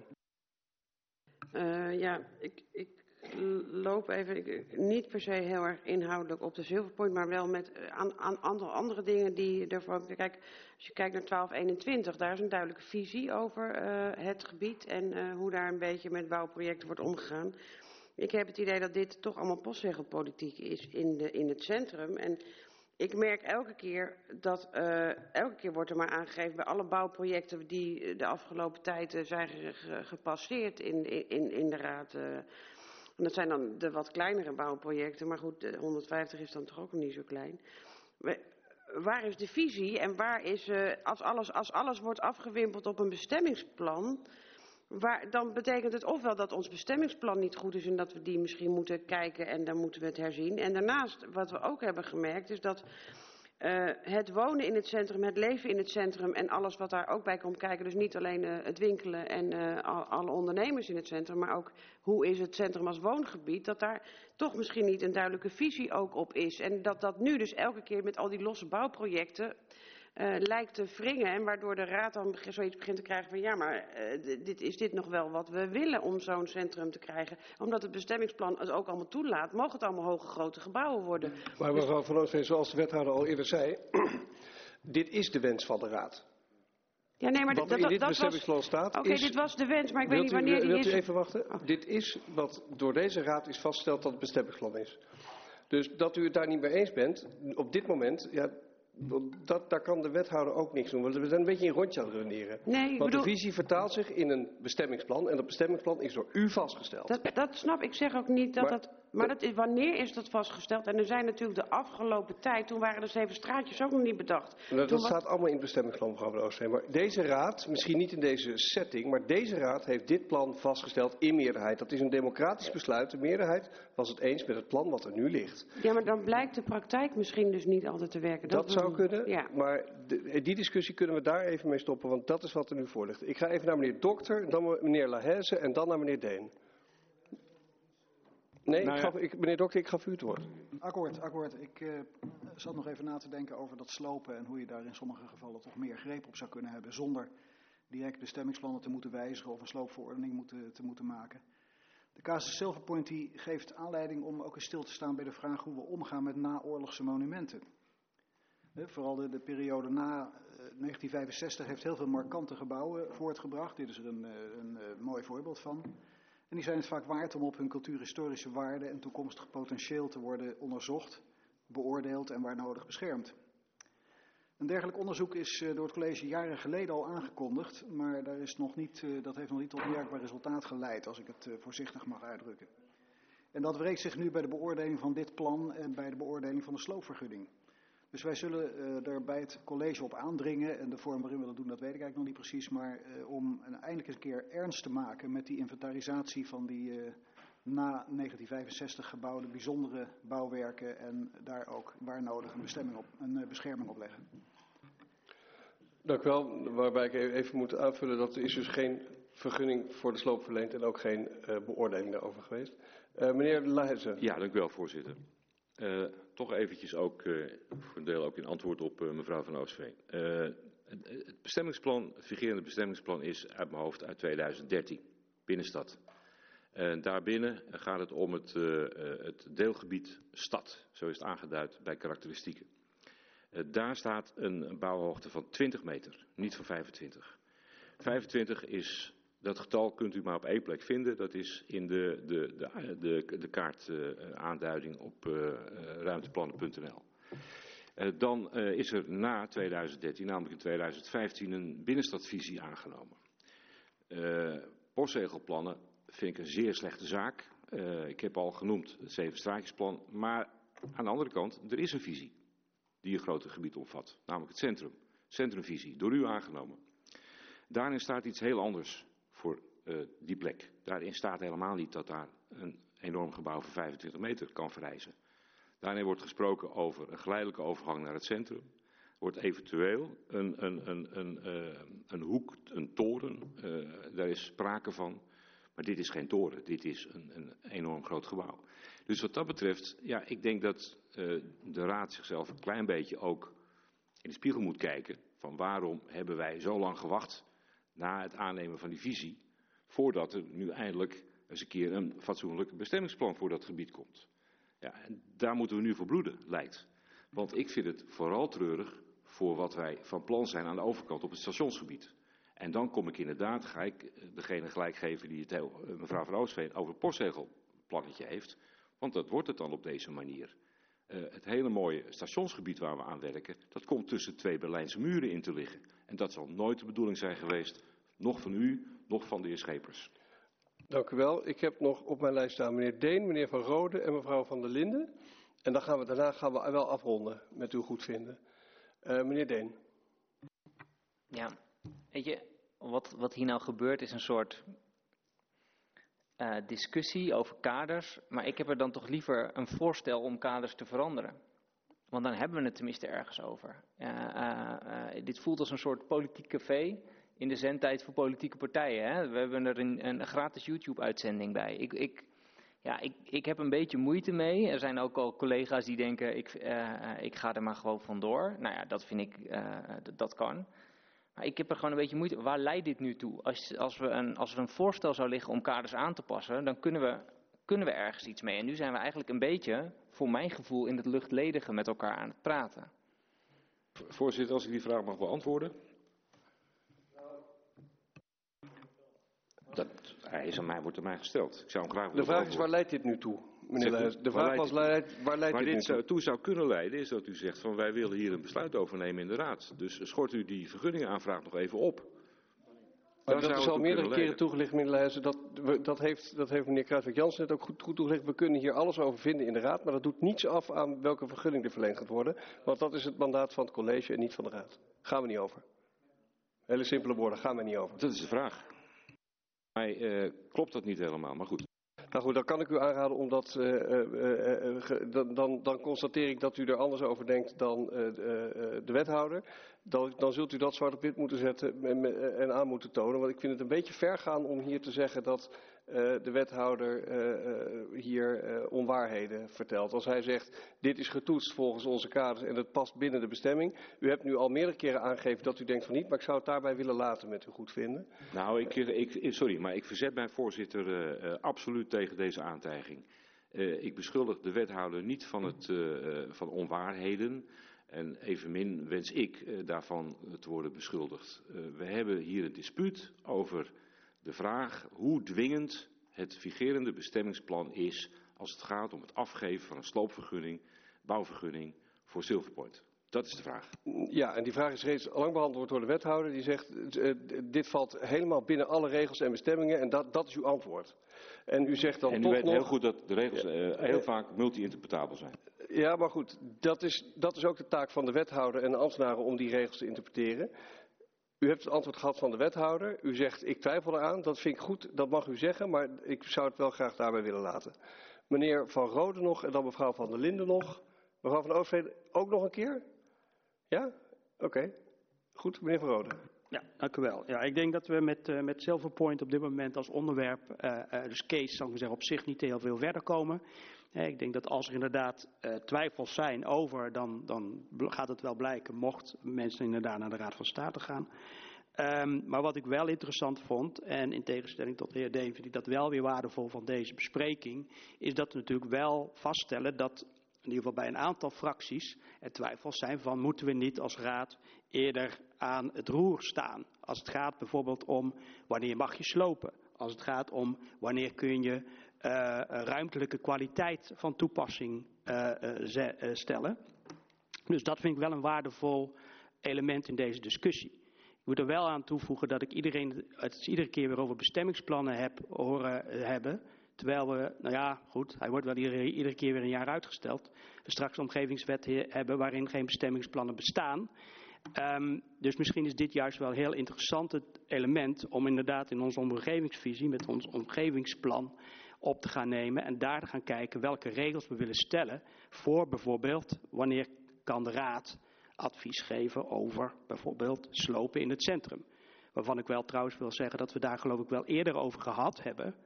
Ik loop even niet per se heel erg inhoudelijk op de Silverpoint, maar wel met andere dingen die ervoor... Kijk, als je kijkt naar 1221, daar is een duidelijke visie over het gebied en hoe daar een beetje met bouwprojecten wordt omgegaan. Ik heb het idee dat dit toch allemaal postzegelpolitiek is in het centrum. En ik merk elke keer dat elke keer wordt er maar aangegeven bij alle bouwprojecten die de afgelopen tijd zijn gepasseerd in de raad. En dat zijn dan de wat kleinere bouwprojecten, maar goed, 150 is dan toch ook nog niet zo klein. Waar is de visie en waar is, als alles wordt afgewimpeld op een bestemmingsplan, dan betekent het ofwel dat ons bestemmingsplan niet goed is en dat we die misschien moeten kijken en dan moeten we het herzien. En daarnaast, wat we ook hebben gemerkt, is dat het wonen in het centrum, het leven in het centrum en alles wat daar ook bij komt kijken, dus niet alleen het winkelen en alle ondernemers in het centrum, maar ook hoe is het centrum als woongebied, dat daar toch misschien niet een duidelijke visie ook op is. En dat nu dus elke keer met al die losse bouwprojecten lijkt te wringen en waardoor de raad dan zoiets begint te krijgen van ja, maar is dit nog wel wat we willen om zo'n centrum te krijgen? Omdat het bestemmingsplan het ook allemaal toelaat, mogen het allemaal hoge grote gebouwen worden. Maar mevrouw Van Oostveen, zoals de wethouder al eerder zei, dit is de wens van de raad. Ja, nee, maar wat er in dit bestemmingsplan staat Oké, dit was de wens, maar ik weet niet wanneer die is. Wilt u even wachten? Oh. Dit is wat door deze raad is vastgesteld dat het bestemmingsplan is. Dus dat u het daar niet mee eens bent, op dit moment, ja, daar kan de wethouder ook niks doen. Want we zijn een beetje in rondje aan het redeneren. Nee, want de visie vertaalt zich in een bestemmingsplan en dat bestemmingsplan is door u vastgesteld. Dat snap ik. Ik zeg ook niet dat Maar wanneer is dat vastgesteld? En er zijn natuurlijk de afgelopen tijd, toen waren de 7 straatjes ook nog niet bedacht. Dat staat allemaal in het bestemmingsplan, mevrouw van Oostveen. Maar deze raad, misschien niet in deze setting, maar deze raad heeft dit plan vastgesteld in meerderheid. Dat is een democratisch besluit. De meerderheid was het eens met het plan wat er nu ligt. Ja, maar dan blijkt de praktijk misschien dus niet altijd te werken. Dat zou kunnen, ja. Maar die discussie kunnen we daar even mee stoppen, want dat is wat er nu voor ligt. Ik ga even naar meneer Dokter, dan meneer Lahaise en dan naar meneer Deen. Nee, meneer Dokter, ik gaf u het woord. Akkoord. Ik zat nog even na te denken over dat slopen en hoe je daar in sommige gevallen toch meer greep op zou kunnen hebben zonder direct bestemmingsplannen te moeten wijzigen of een sloopverordening te moeten maken. De casus Silverpoint die geeft aanleiding om ook eens stil te staan bij de vraag hoe we omgaan met naoorlogse monumenten. Vooral de periode na 1965 heeft heel veel markante gebouwen voortgebracht. Dit is er een mooi voorbeeld van. En die zijn het vaak waard om op hun cultuurhistorische waarde en toekomstig potentieel te worden onderzocht, beoordeeld en waar nodig beschermd. Een dergelijk onderzoek is door het college jaren geleden al aangekondigd, maar dat heeft nog niet tot merkbaar resultaat geleid, als ik het voorzichtig mag uitdrukken. En dat wreekt zich nu bij de beoordeling van dit plan en bij de beoordeling van de sloopvergunning. Dus wij zullen er bij het college op aandringen, en de vorm waarin we dat doen, dat weet ik eigenlijk nog niet precies, maar om eindelijk eens een keer ernst te maken met die inventarisatie van die na 1965 gebouwde bijzondere bouwwerken en daar ook waar nodig een bescherming op leggen. Dank u wel, waarbij ik even moet aanvullen dat er is dus geen vergunning voor de sloop verleend en ook geen beoordeling daarover geweest. Meneer Lahaise. Ja, dank u wel, voorzitter. Toch eventjes ook, voor een deel ook in antwoord op mevrouw van Oostveen. Het bestemmingsplan, het vigerende bestemmingsplan is uit mijn hoofd uit 2013, binnenstad. Daarbinnen gaat het om het deelgebied stad, zo is het aangeduid bij karakteristieken. Daar staat een bouwhoogte van 20 meter, niet van 25. 25 is, dat getal kunt u maar op één plek vinden, dat is in de kaartaanduiding op ruimteplannen.nl. Dan is er na 2013, namelijk in 2015, een binnenstadvisie aangenomen. Postzegelplannen vind ik een zeer slechte zaak. Ik heb al genoemd het 7-straatjesplan, maar aan de andere kant, er is een visie die een groter gebied omvat, namelijk het centrum. Centrumvisie, door u aangenomen. Daarin staat iets heel anders voor die plek. Daarin staat helemaal niet dat daar een enorm gebouw van 25 meter kan verrijzen. Daarin wordt gesproken over een geleidelijke overgang naar het centrum. Er wordt eventueel een hoek, een toren, daar is sprake van. Maar dit is geen toren, dit is een enorm groot gebouw. Dus wat dat betreft, ja, ik denk dat de Raad zichzelf een klein beetje ook in de spiegel moet kijken. Van waarom hebben wij zo lang gewacht na het aannemen van die visie, voordat er nu eindelijk eens een keer een fatsoenlijk bestemmingsplan voor dat gebied komt. Ja, en daar moeten we nu voor bloeden, lijkt. Want ik vind het vooral treurig voor wat wij van plan zijn aan de overkant op het stationsgebied. En dan kom ik inderdaad, ga ik degene gelijk geven die het mevrouw van Oostveen over het postzegelplannetje heeft. Want dat wordt het dan op deze manier. Het hele mooie stationsgebied waar we aan werken, dat komt tussen 2 Berlijnse muren in te liggen. En dat zal nooit de bedoeling zijn geweest, nog van u, nog van de heer Schepers. Dank u wel. Ik heb nog op mijn lijst staan meneer Deen, meneer Van Rode en mevrouw Van der Linden. En daarna gaan we wel afronden met uw goedvinden. Meneer Deen. Ja, weet je, wat hier nou gebeurt is een soort discussie over kaders. Maar ik heb er dan toch liever een voorstel om kaders te veranderen. Want dan hebben we het tenminste ergens over. Dit voelt als een soort politiek café in de zendtijd voor politieke partijen. Hè? We hebben er een gratis YouTube-uitzending bij. Ik heb een beetje moeite mee. Er zijn ook al collega's die denken, ik ga er maar gewoon vandoor. Nou ja, dat vind ik, dat kan. Maar ik heb er gewoon een beetje moeite. Waar leidt dit nu toe? Als er een voorstel zou liggen om kaders aan te passen, dan kunnen we ergens iets mee. En nu zijn we eigenlijk een beetje, voor mijn gevoel, in het luchtledige met elkaar aan het praten. Voorzitter, als ik die vraag mag beantwoorden. Hij is aan mij, wordt aan mij gesteld. Ik zou hem graag de vraag is, waar leidt dit nu toe? Meneer Leijers, de vraag was, waar leidt dit nu toe? Toe zou kunnen leiden is dat u zegt van wij willen hier een besluit over nemen in de Raad. Dus schort u die vergunningenaanvraag nog even op. Maar dat is al meerdere keren toegelicht, meneer Leijzen. Dat heeft meneer Kruijswijk-Jansen net ook goed toegelicht. We kunnen hier alles over vinden in de raad, maar dat doet niets af aan welke vergunning er verleend gaat worden. Want dat is het mandaat van het college en niet van de raad. Gaan we niet over. Hele simpele woorden, gaan we niet over. Dat is de vraag. Mij klopt dat niet helemaal, maar goed. Nou goed, dan kan ik u aanraden om dat, dan constateer ik dat u er anders over denkt dan de wethouder. Dan zult u dat zwart op wit moeten zetten en aan moeten tonen. Want ik vind het een beetje ver gaan om hier te zeggen dat de wethouder hier onwaarheden vertelt. Als hij zegt, dit is getoetst volgens onze kaders en dat past binnen de bestemming. U hebt nu al meerdere keren aangegeven dat u denkt van niet, maar ik zou het daarbij willen laten met u goed vinden. Nou, sorry, maar ik verzet mijn voorzitter absoluut tegen deze aantijging. Ik beschuldig de wethouder niet van onwaarheden. En evenmin wens ik daarvan te worden beschuldigd. We hebben hier een dispuut over de vraag hoe dwingend het vigerende bestemmingsplan is als het gaat om het afgeven van een sloopvergunning, bouwvergunning voor Silverpoint. Dat is de vraag. Ja, en die vraag is reeds lang beantwoord door de wethouder. Die zegt, dit valt helemaal binnen alle regels en bestemmingen en dat is uw antwoord. En u zegt dan en u toch weet nog, heel goed dat de regels heel vaak multi-interpretabel zijn. Ja, maar goed, dat is ook de taak van de wethouder en de ambtenaren om die regels te interpreteren. U hebt het antwoord gehad van de wethouder. U zegt, ik twijfel eraan. Dat vind ik goed, dat mag u zeggen, maar ik zou het wel graag daarbij willen laten. Meneer Van Rode nog en dan mevrouw Van der Linden nog. Mevrouw Van Overveen ook nog een keer? Ja? Oké. Goed, meneer Van Rode. Ja, dank u wel. Ja, ik denk dat we met Silverpoint op dit moment als onderwerp, dus case, zal ik maar zeggen, op zich niet heel veel verder komen. Ik denk dat als er inderdaad twijfels zijn over, dan gaat het wel blijken, mocht mensen inderdaad naar de Raad van State gaan. Maar wat ik wel interessant vond, en in tegenstelling tot de heer Deen vind ik dat wel weer waardevol van deze bespreking, is dat we natuurlijk wel vaststellen dat in ieder geval bij een aantal fracties er twijfels zijn van moeten we niet als raad eerder aan het roer staan. Als het gaat bijvoorbeeld om wanneer mag je slopen. Als het gaat om wanneer kun je ruimtelijke kwaliteit van toepassing stellen. Dus dat vind ik wel een waardevol element in deze discussie. Ik moet er wel aan toevoegen dat ik het iedere keer weer over bestemmingsplannen heb horen hebben. Terwijl we, nou ja, goed, hij wordt wel iedere keer weer een jaar uitgesteld. We straks een omgevingswet hebben waarin geen bestemmingsplannen bestaan. Dus misschien is dit juist wel een heel interessant element om inderdaad in onze omgevingsvisie met ons omgevingsplan op te gaan nemen. En daar te gaan kijken welke regels we willen stellen voor bijvoorbeeld wanneer kan de raad advies geven over bijvoorbeeld slopen in het centrum. Waarvan ik wel trouwens wil zeggen dat we daar geloof ik wel eerder over gehad hebben.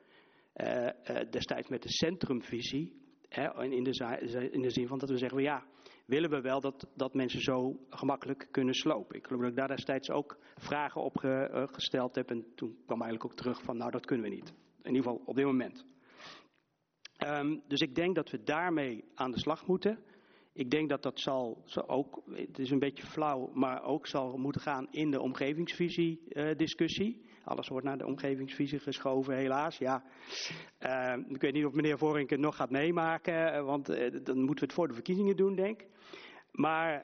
Destijds met de centrumvisie. In de zin van dat we zeggen, ja, willen we wel dat mensen zo gemakkelijk kunnen slopen. Ik geloof dat ik daar destijds ook vragen op gesteld heb. En toen kwam eigenlijk ook terug van, nou dat kunnen we niet. In ieder geval op dit moment. Dus ik denk dat we daarmee aan de slag moeten. Ik denk dat dat zal ook, het is een beetje flauw, maar ook zal moeten gaan in de omgevingsvisie discussie. Alles wordt naar de omgevingsvisie geschoven, helaas. Ja, ik weet niet of meneer Voorink het nog gaat meemaken, want dan moeten we het voor de verkiezingen doen, denk ik. Maar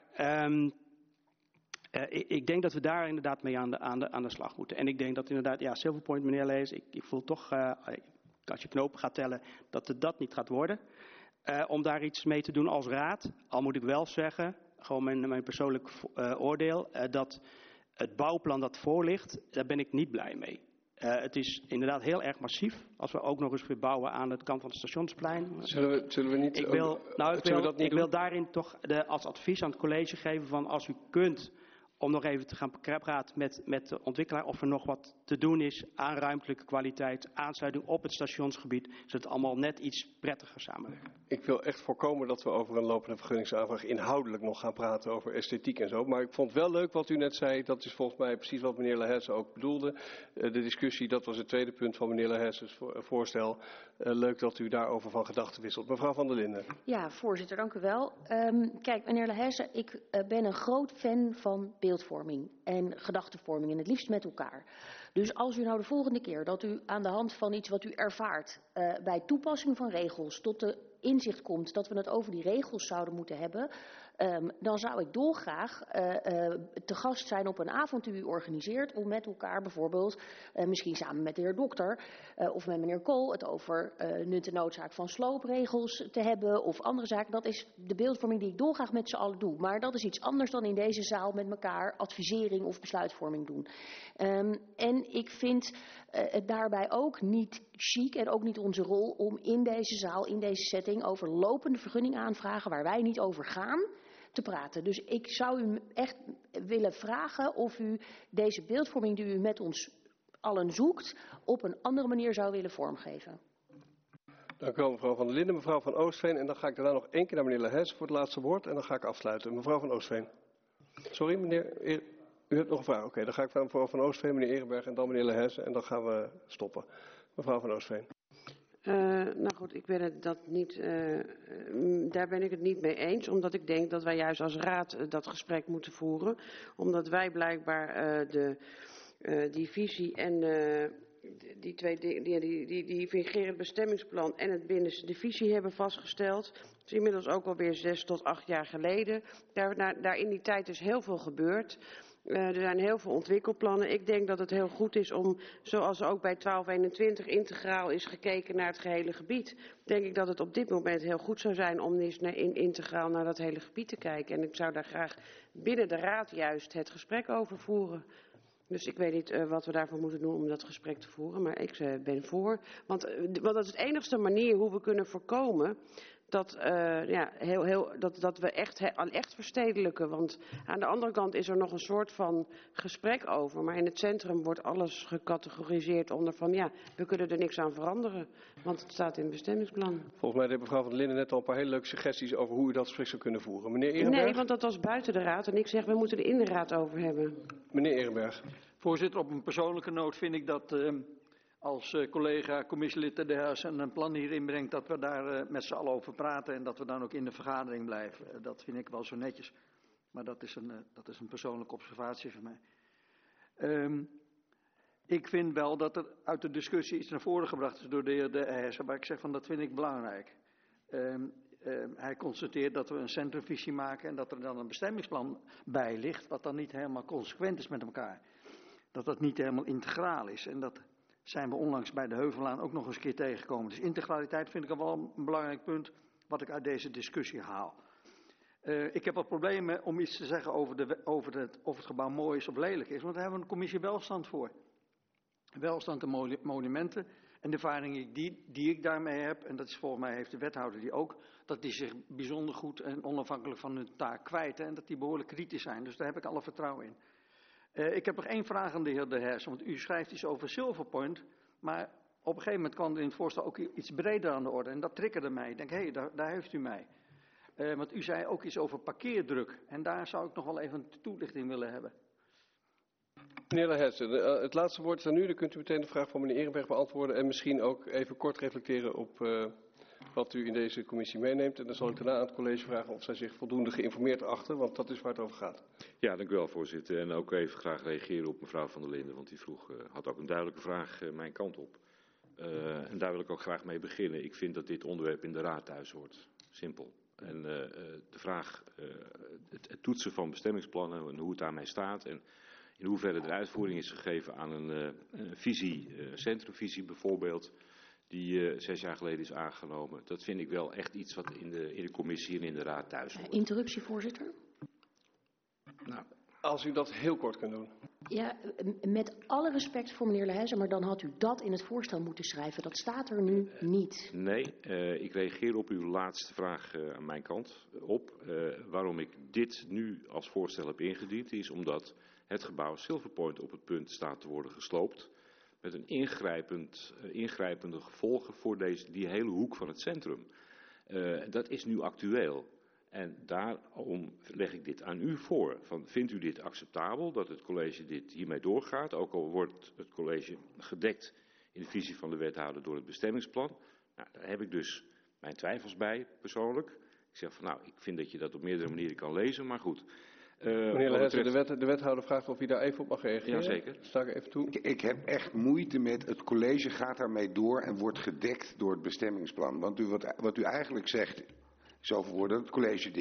ik denk dat we daar inderdaad mee aan de slag moeten. En ik denk dat inderdaad, ja, Silverpoint, meneer Lees, ik voel toch, als je knopen gaat tellen, dat het dat niet gaat worden. Om daar iets mee te doen als raad. Al moet ik wel zeggen, gewoon mijn persoonlijk oordeel, dat het bouwplan dat voor ligt, daar ben ik niet blij mee. Het is inderdaad heel erg massief. Als we ook nog eens weer bouwen aan het kant van het Stationsplein. Zullen we niet... Ik wil daarin toch als advies aan het college geven van als u kunt, om nog even te gaan praten met de ontwikkelaar of er nog wat te doen is aan ruimtelijke kwaliteit, aansluiting op het stationsgebied, zodat het allemaal net iets prettiger samenwerken. Ik wil echt voorkomen dat we over een lopende vergunningsaanvraag inhoudelijk nog gaan praten over esthetiek en zo. Maar ik vond het wel leuk wat u net zei. Dat is volgens mij precies wat meneer Laherse ook bedoelde. De discussie, dat was het tweede punt van meneer Laherse's voorstel. Leuk dat u daarover van gedachten wisselt. Mevrouw Van der Linden. Ja, voorzitter, dank u wel. Kijk, meneer Laherse, ik ben een groot fan van beeldvorming en gedachtenvorming en het liefst met elkaar. Dus als u nou de volgende keer dat u aan de hand van iets wat u ervaart bij toepassing van regels tot de inzicht komt dat we het over die regels zouden moeten hebben, dan zou ik dolgraag te gast zijn op een avond die u organiseert om met elkaar bijvoorbeeld, misschien samen met de heer Dokter of met meneer Kool, het over nut en noodzaak van sloopregels te hebben of andere zaken. Dat is de beeldvorming die ik dolgraag met z'n allen doe. Maar dat is iets anders dan in deze zaal met elkaar advisering of besluitvorming doen. En ik vind het daarbij ook niet chic en ook niet onze rol om in deze zaal, in deze setting, over lopende vergunningaanvragen waar wij niet over gaan, te praten. Dus ik zou u echt willen vragen of u deze beeldvorming die u met ons allen zoekt, op een andere manier zou willen vormgeven. Dank u wel, mevrouw Van der Linden. Mevrouw van Oostveen. En dan ga ik daarna nog één keer naar meneer Lahaise voor het laatste woord. En dan ga ik afsluiten. Mevrouw van Oostveen. Sorry, meneer. U hebt nog een vraag? Oké, dan ga ik naar mevrouw van Oostveen, meneer Ehrenberg en dan meneer Lahaise. En dan gaan we stoppen. Mevrouw van Oostveen. Nou goed, daar ben ik het niet mee eens, omdat ik denk dat wij juist als raad dat gesprek moeten voeren. Omdat wij blijkbaar die visie en die twee dingen, die fungerend bestemmingsplan en het binnenste de visie hebben vastgesteld. Dat is inmiddels ook alweer 6 tot 8 jaar geleden. Daar in die tijd is heel veel gebeurd. Er zijn heel veel ontwikkelplannen. Ik denk dat het heel goed is om, zoals ook bij 1221 integraal is gekeken naar het gehele gebied, denk ik dat het op dit moment heel goed zou zijn om eens integraal naar dat hele gebied te kijken. En ik zou daar graag binnen de raad juist het gesprek over voeren. Dus ik weet niet wat we daarvoor moeten doen om dat gesprek te voeren, maar ik ben voor. Want dat is de enigste manier hoe we kunnen voorkomen dat we echt verstedelijken. Want aan de andere kant is er nog een soort van gesprek over. Maar in het centrum wordt alles gecategoriseerd onder van we kunnen er niks aan veranderen. Want het staat in het bestemmingsplan. Volgens mij deed mevrouw Van der Linden net al een paar hele leuke suggesties over hoe u dat gesprek zou kunnen voeren. Meneer Ehrenberg? Nee, want dat was buiten de raad. En ik zeg, we moeten er in de raad over hebben. Meneer Ehrenberg. Voorzitter, op een persoonlijke noot vind ik dat als collega commissielid de Huis een plan hier inbrengt, dat we daar met z'n allen over praten en dat we dan ook in de vergadering blijven. Dat vind ik wel zo netjes. Maar dat is een persoonlijke observatie van mij. Ik vind wel dat er uit de discussie iets naar voren gebracht is door de heer De Heerser, waar ik zeg van dat vind ik belangrijk. Hij constateert dat we een centrumvisie maken en dat er dan een bestemmingsplan bij ligt, wat dan niet helemaal consequent is met elkaar. Dat dat niet helemaal integraal is. En dat zijn we onlangs bij de Heuvellaan ook nog eens een keer tegengekomen. Dus integraliteit vind ik wel een belangrijk punt wat ik uit deze discussie haal. Ik heb wat problemen om iets te zeggen over of het gebouw mooi is of lelijk is, want daar hebben we een commissie welstand voor. Welstand en monumenten. En de ervaring die ik daarmee heb, en dat is volgens mij heeft de wethouder die ook, dat die zich bijzonder goed en onafhankelijk van hun taak kwijten en dat die behoorlijk kritisch zijn. Dus daar heb ik alle vertrouwen in. Ik heb nog één vraag aan de heer De Heerser, want u schrijft iets over Silver Point, maar op een gegeven moment kwam er in het voorstel ook iets breder aan de orde en dat triggerde mij. Ik denk, daar heeft u mij. Want u zei ook iets over parkeerdruk en daar zou ik nog wel even een toelichting willen hebben. Meneer Lahaise, het laatste woord is aan u. Dan kunt u meteen de vraag van meneer Ehrenberg beantwoorden en misschien ook even kort reflecteren op wat u in deze commissie meeneemt. En dan zal ik daarna aan het college vragen of zij zich voldoende geïnformeerd achten, want dat is waar het over gaat. Ja, dank u wel, voorzitter. En ook even graag reageren op mevrouw Van der Linden, want die had ook een duidelijke vraag mijn kant op. En daar wil ik ook graag mee beginnen. Ik vind dat dit onderwerp in de raad thuis hoort. Simpel. En de vraag, het toetsen van bestemmingsplannen en hoe het daarmee staat en in hoeverre er uitvoering is gegeven aan een visie, centrumvisie bijvoorbeeld, die 6 jaar geleden is aangenomen. Dat vind ik wel echt iets wat in de commissie en in de raad thuis hoort. Interruptie, voorzitter. Nou, als u dat heel kort kunt doen. Ja, met alle respect voor meneer Lahaise, maar dan had u dat in het voorstel moeten schrijven. Dat staat er nu niet. Nee, ik reageer op uw laatste vraag aan mijn kant op. Waarom ik dit nu als voorstel heb ingediend is omdat het gebouw Silver Point op het punt staat te worden gesloopt. Met een ingrijpende gevolgen voor die hele hoek van het centrum. Dat is nu actueel. En daarom leg ik dit aan u voor. Vindt u dit acceptabel dat het college hiermee doorgaat? Ook al wordt het college gedekt in de visie van de wethouder door het bestemmingsplan. Nou, daar heb ik dus mijn twijfels bij persoonlijk. Ik zeg van ik vind dat je dat op meerdere manieren kan lezen, maar goed. Meneer Lahaise, de wethouder vraagt of u daar even op mag reageren. Jazeker. Sta ik even toe. Ik heb echt moeite met het college gaat daarmee door en wordt gedekt door het bestemmingsplan. Want wat u eigenlijk zegt, is overwoorden dat het college dit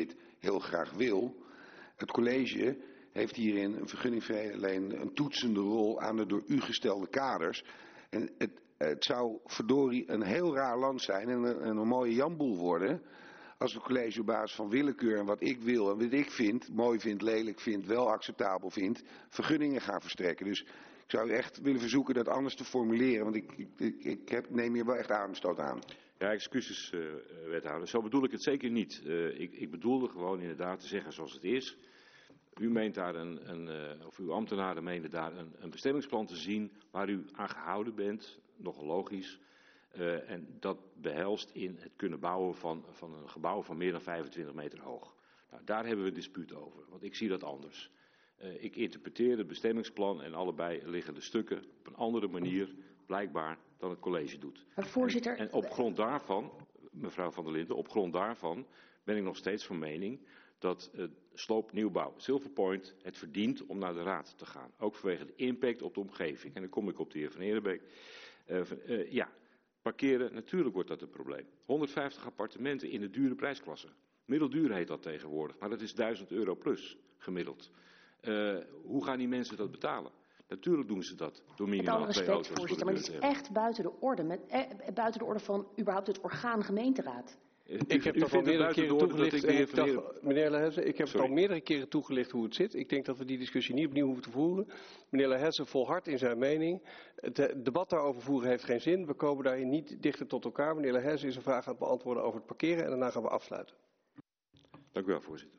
heel graag wil. Het college heeft hierin een vergunningverleen een toetsende rol aan de door u gestelde kaders. En het zou verdorie een heel raar land zijn en een mooie janboel worden als het college op basis van willekeur en wat ik wil en wat ik vind, mooi vind, lelijk vind, wel acceptabel vind, vergunningen gaan verstrekken. Dus ik zou u echt willen verzoeken dat anders te formuleren, want ik neem hier wel echt ademstoot aan. Ja, excuses wethouder. Zo bedoel ik het zeker niet. Ik bedoelde gewoon inderdaad te zeggen zoals het is. U meent daar of uw ambtenaren menen daar een bestemmingsplan te zien waar u aan gehouden bent, nogal logisch. En dat behelst in het kunnen bouwen van een gebouw van meer dan 25 meter hoog. Nou, daar hebben we een dispuut over, want ik zie dat anders. Ik interpreteer het bestemmingsplan en allebei liggende stukken op een andere manier, blijkbaar, dan het college doet. Maar voorzitter... En op grond daarvan, mevrouw Van der Linden, op grond daarvan ben ik nog steeds van mening dat sloopnieuwbouw Silver Point het verdient om naar de raad te gaan. Ook vanwege de impact op de omgeving. En dan kom ik op de heer Van Eerdenbeek. Ja, parkeren, natuurlijk wordt dat een probleem. 150 appartementen in de dure prijsklasse. Middelduur heet dat tegenwoordig, maar dat is €1000 plus gemiddeld. Hoe gaan die mensen dat betalen? Natuurlijk doen ze dat door minimaal 2 auto's voor de deur te hebben. Maar het is echt buiten de orde, buiten de orde van überhaupt het orgaan gemeenteraad. Ik heb dat al meerdere keren toegelicht. Meneer Leheze, ik heb het al meerdere keren toegelicht hoe het zit. Ik denk dat we die discussie niet opnieuw hoeven te voeren. Meneer Leheze volhardt in zijn mening. Het debat daarover voeren heeft geen zin. We komen daarin niet dichter tot elkaar. Meneer Leheze is een vraag aan het beantwoorden over het parkeren en daarna gaan we afsluiten. Dank u wel, voorzitter.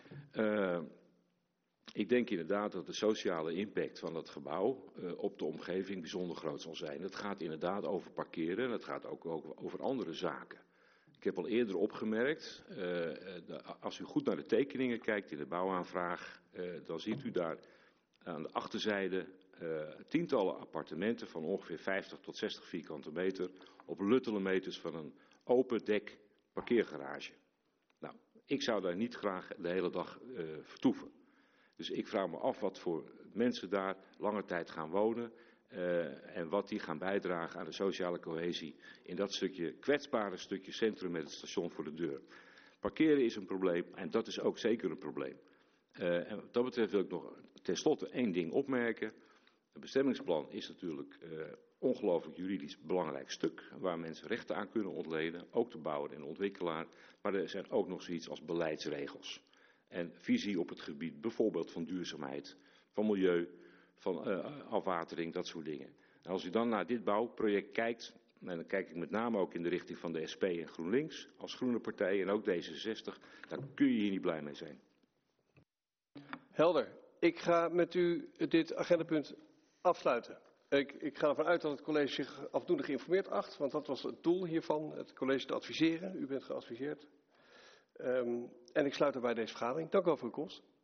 Ik denk inderdaad dat de sociale impact van het gebouw op de omgeving bijzonder groot zal zijn. Het gaat inderdaad over parkeren en het gaat ook over andere zaken. Ik heb al eerder opgemerkt, als u goed naar de tekeningen kijkt in de bouwaanvraag, dan ziet u daar aan de achterzijde tientallen appartementen van ongeveer 50 tot 60 vierkante meter op luttele meters van een open dek parkeergarage. Nou, ik zou daar niet graag de hele dag vertoeven. Dus ik vraag me af wat voor mensen daar lange tijd gaan wonen en wat die gaan bijdragen aan de sociale cohesie in dat stukje kwetsbare stukje centrum met het station voor de deur. Parkeren is een probleem en dat is ook zeker een probleem. En wat dat betreft wil ik nog tenslotte één ding opmerken. Het bestemmingsplan is natuurlijk ongelooflijk juridisch belangrijk stuk waar mensen rechten aan kunnen ontlenen, ook de bouwer en de ontwikkelaar. Maar er zijn ook nog zoiets als beleidsregels. En visie op het gebied bijvoorbeeld van duurzaamheid, van milieu, van afwatering, dat soort dingen. En als u dan naar dit bouwproject kijkt, en dan kijk ik met name ook in de richting van de SP en GroenLinks, als groene partij en ook D66, dan kun je hier niet blij mee zijn. Helder. Ik ga met u dit agendapunt afsluiten. Ik ga ervan uit dat het college zich afdoende geïnformeerd acht, want dat was het doel hiervan, het college te adviseren. U bent geadviseerd. En ik sluit erbij deze vergadering. Dank u wel voor uw komst.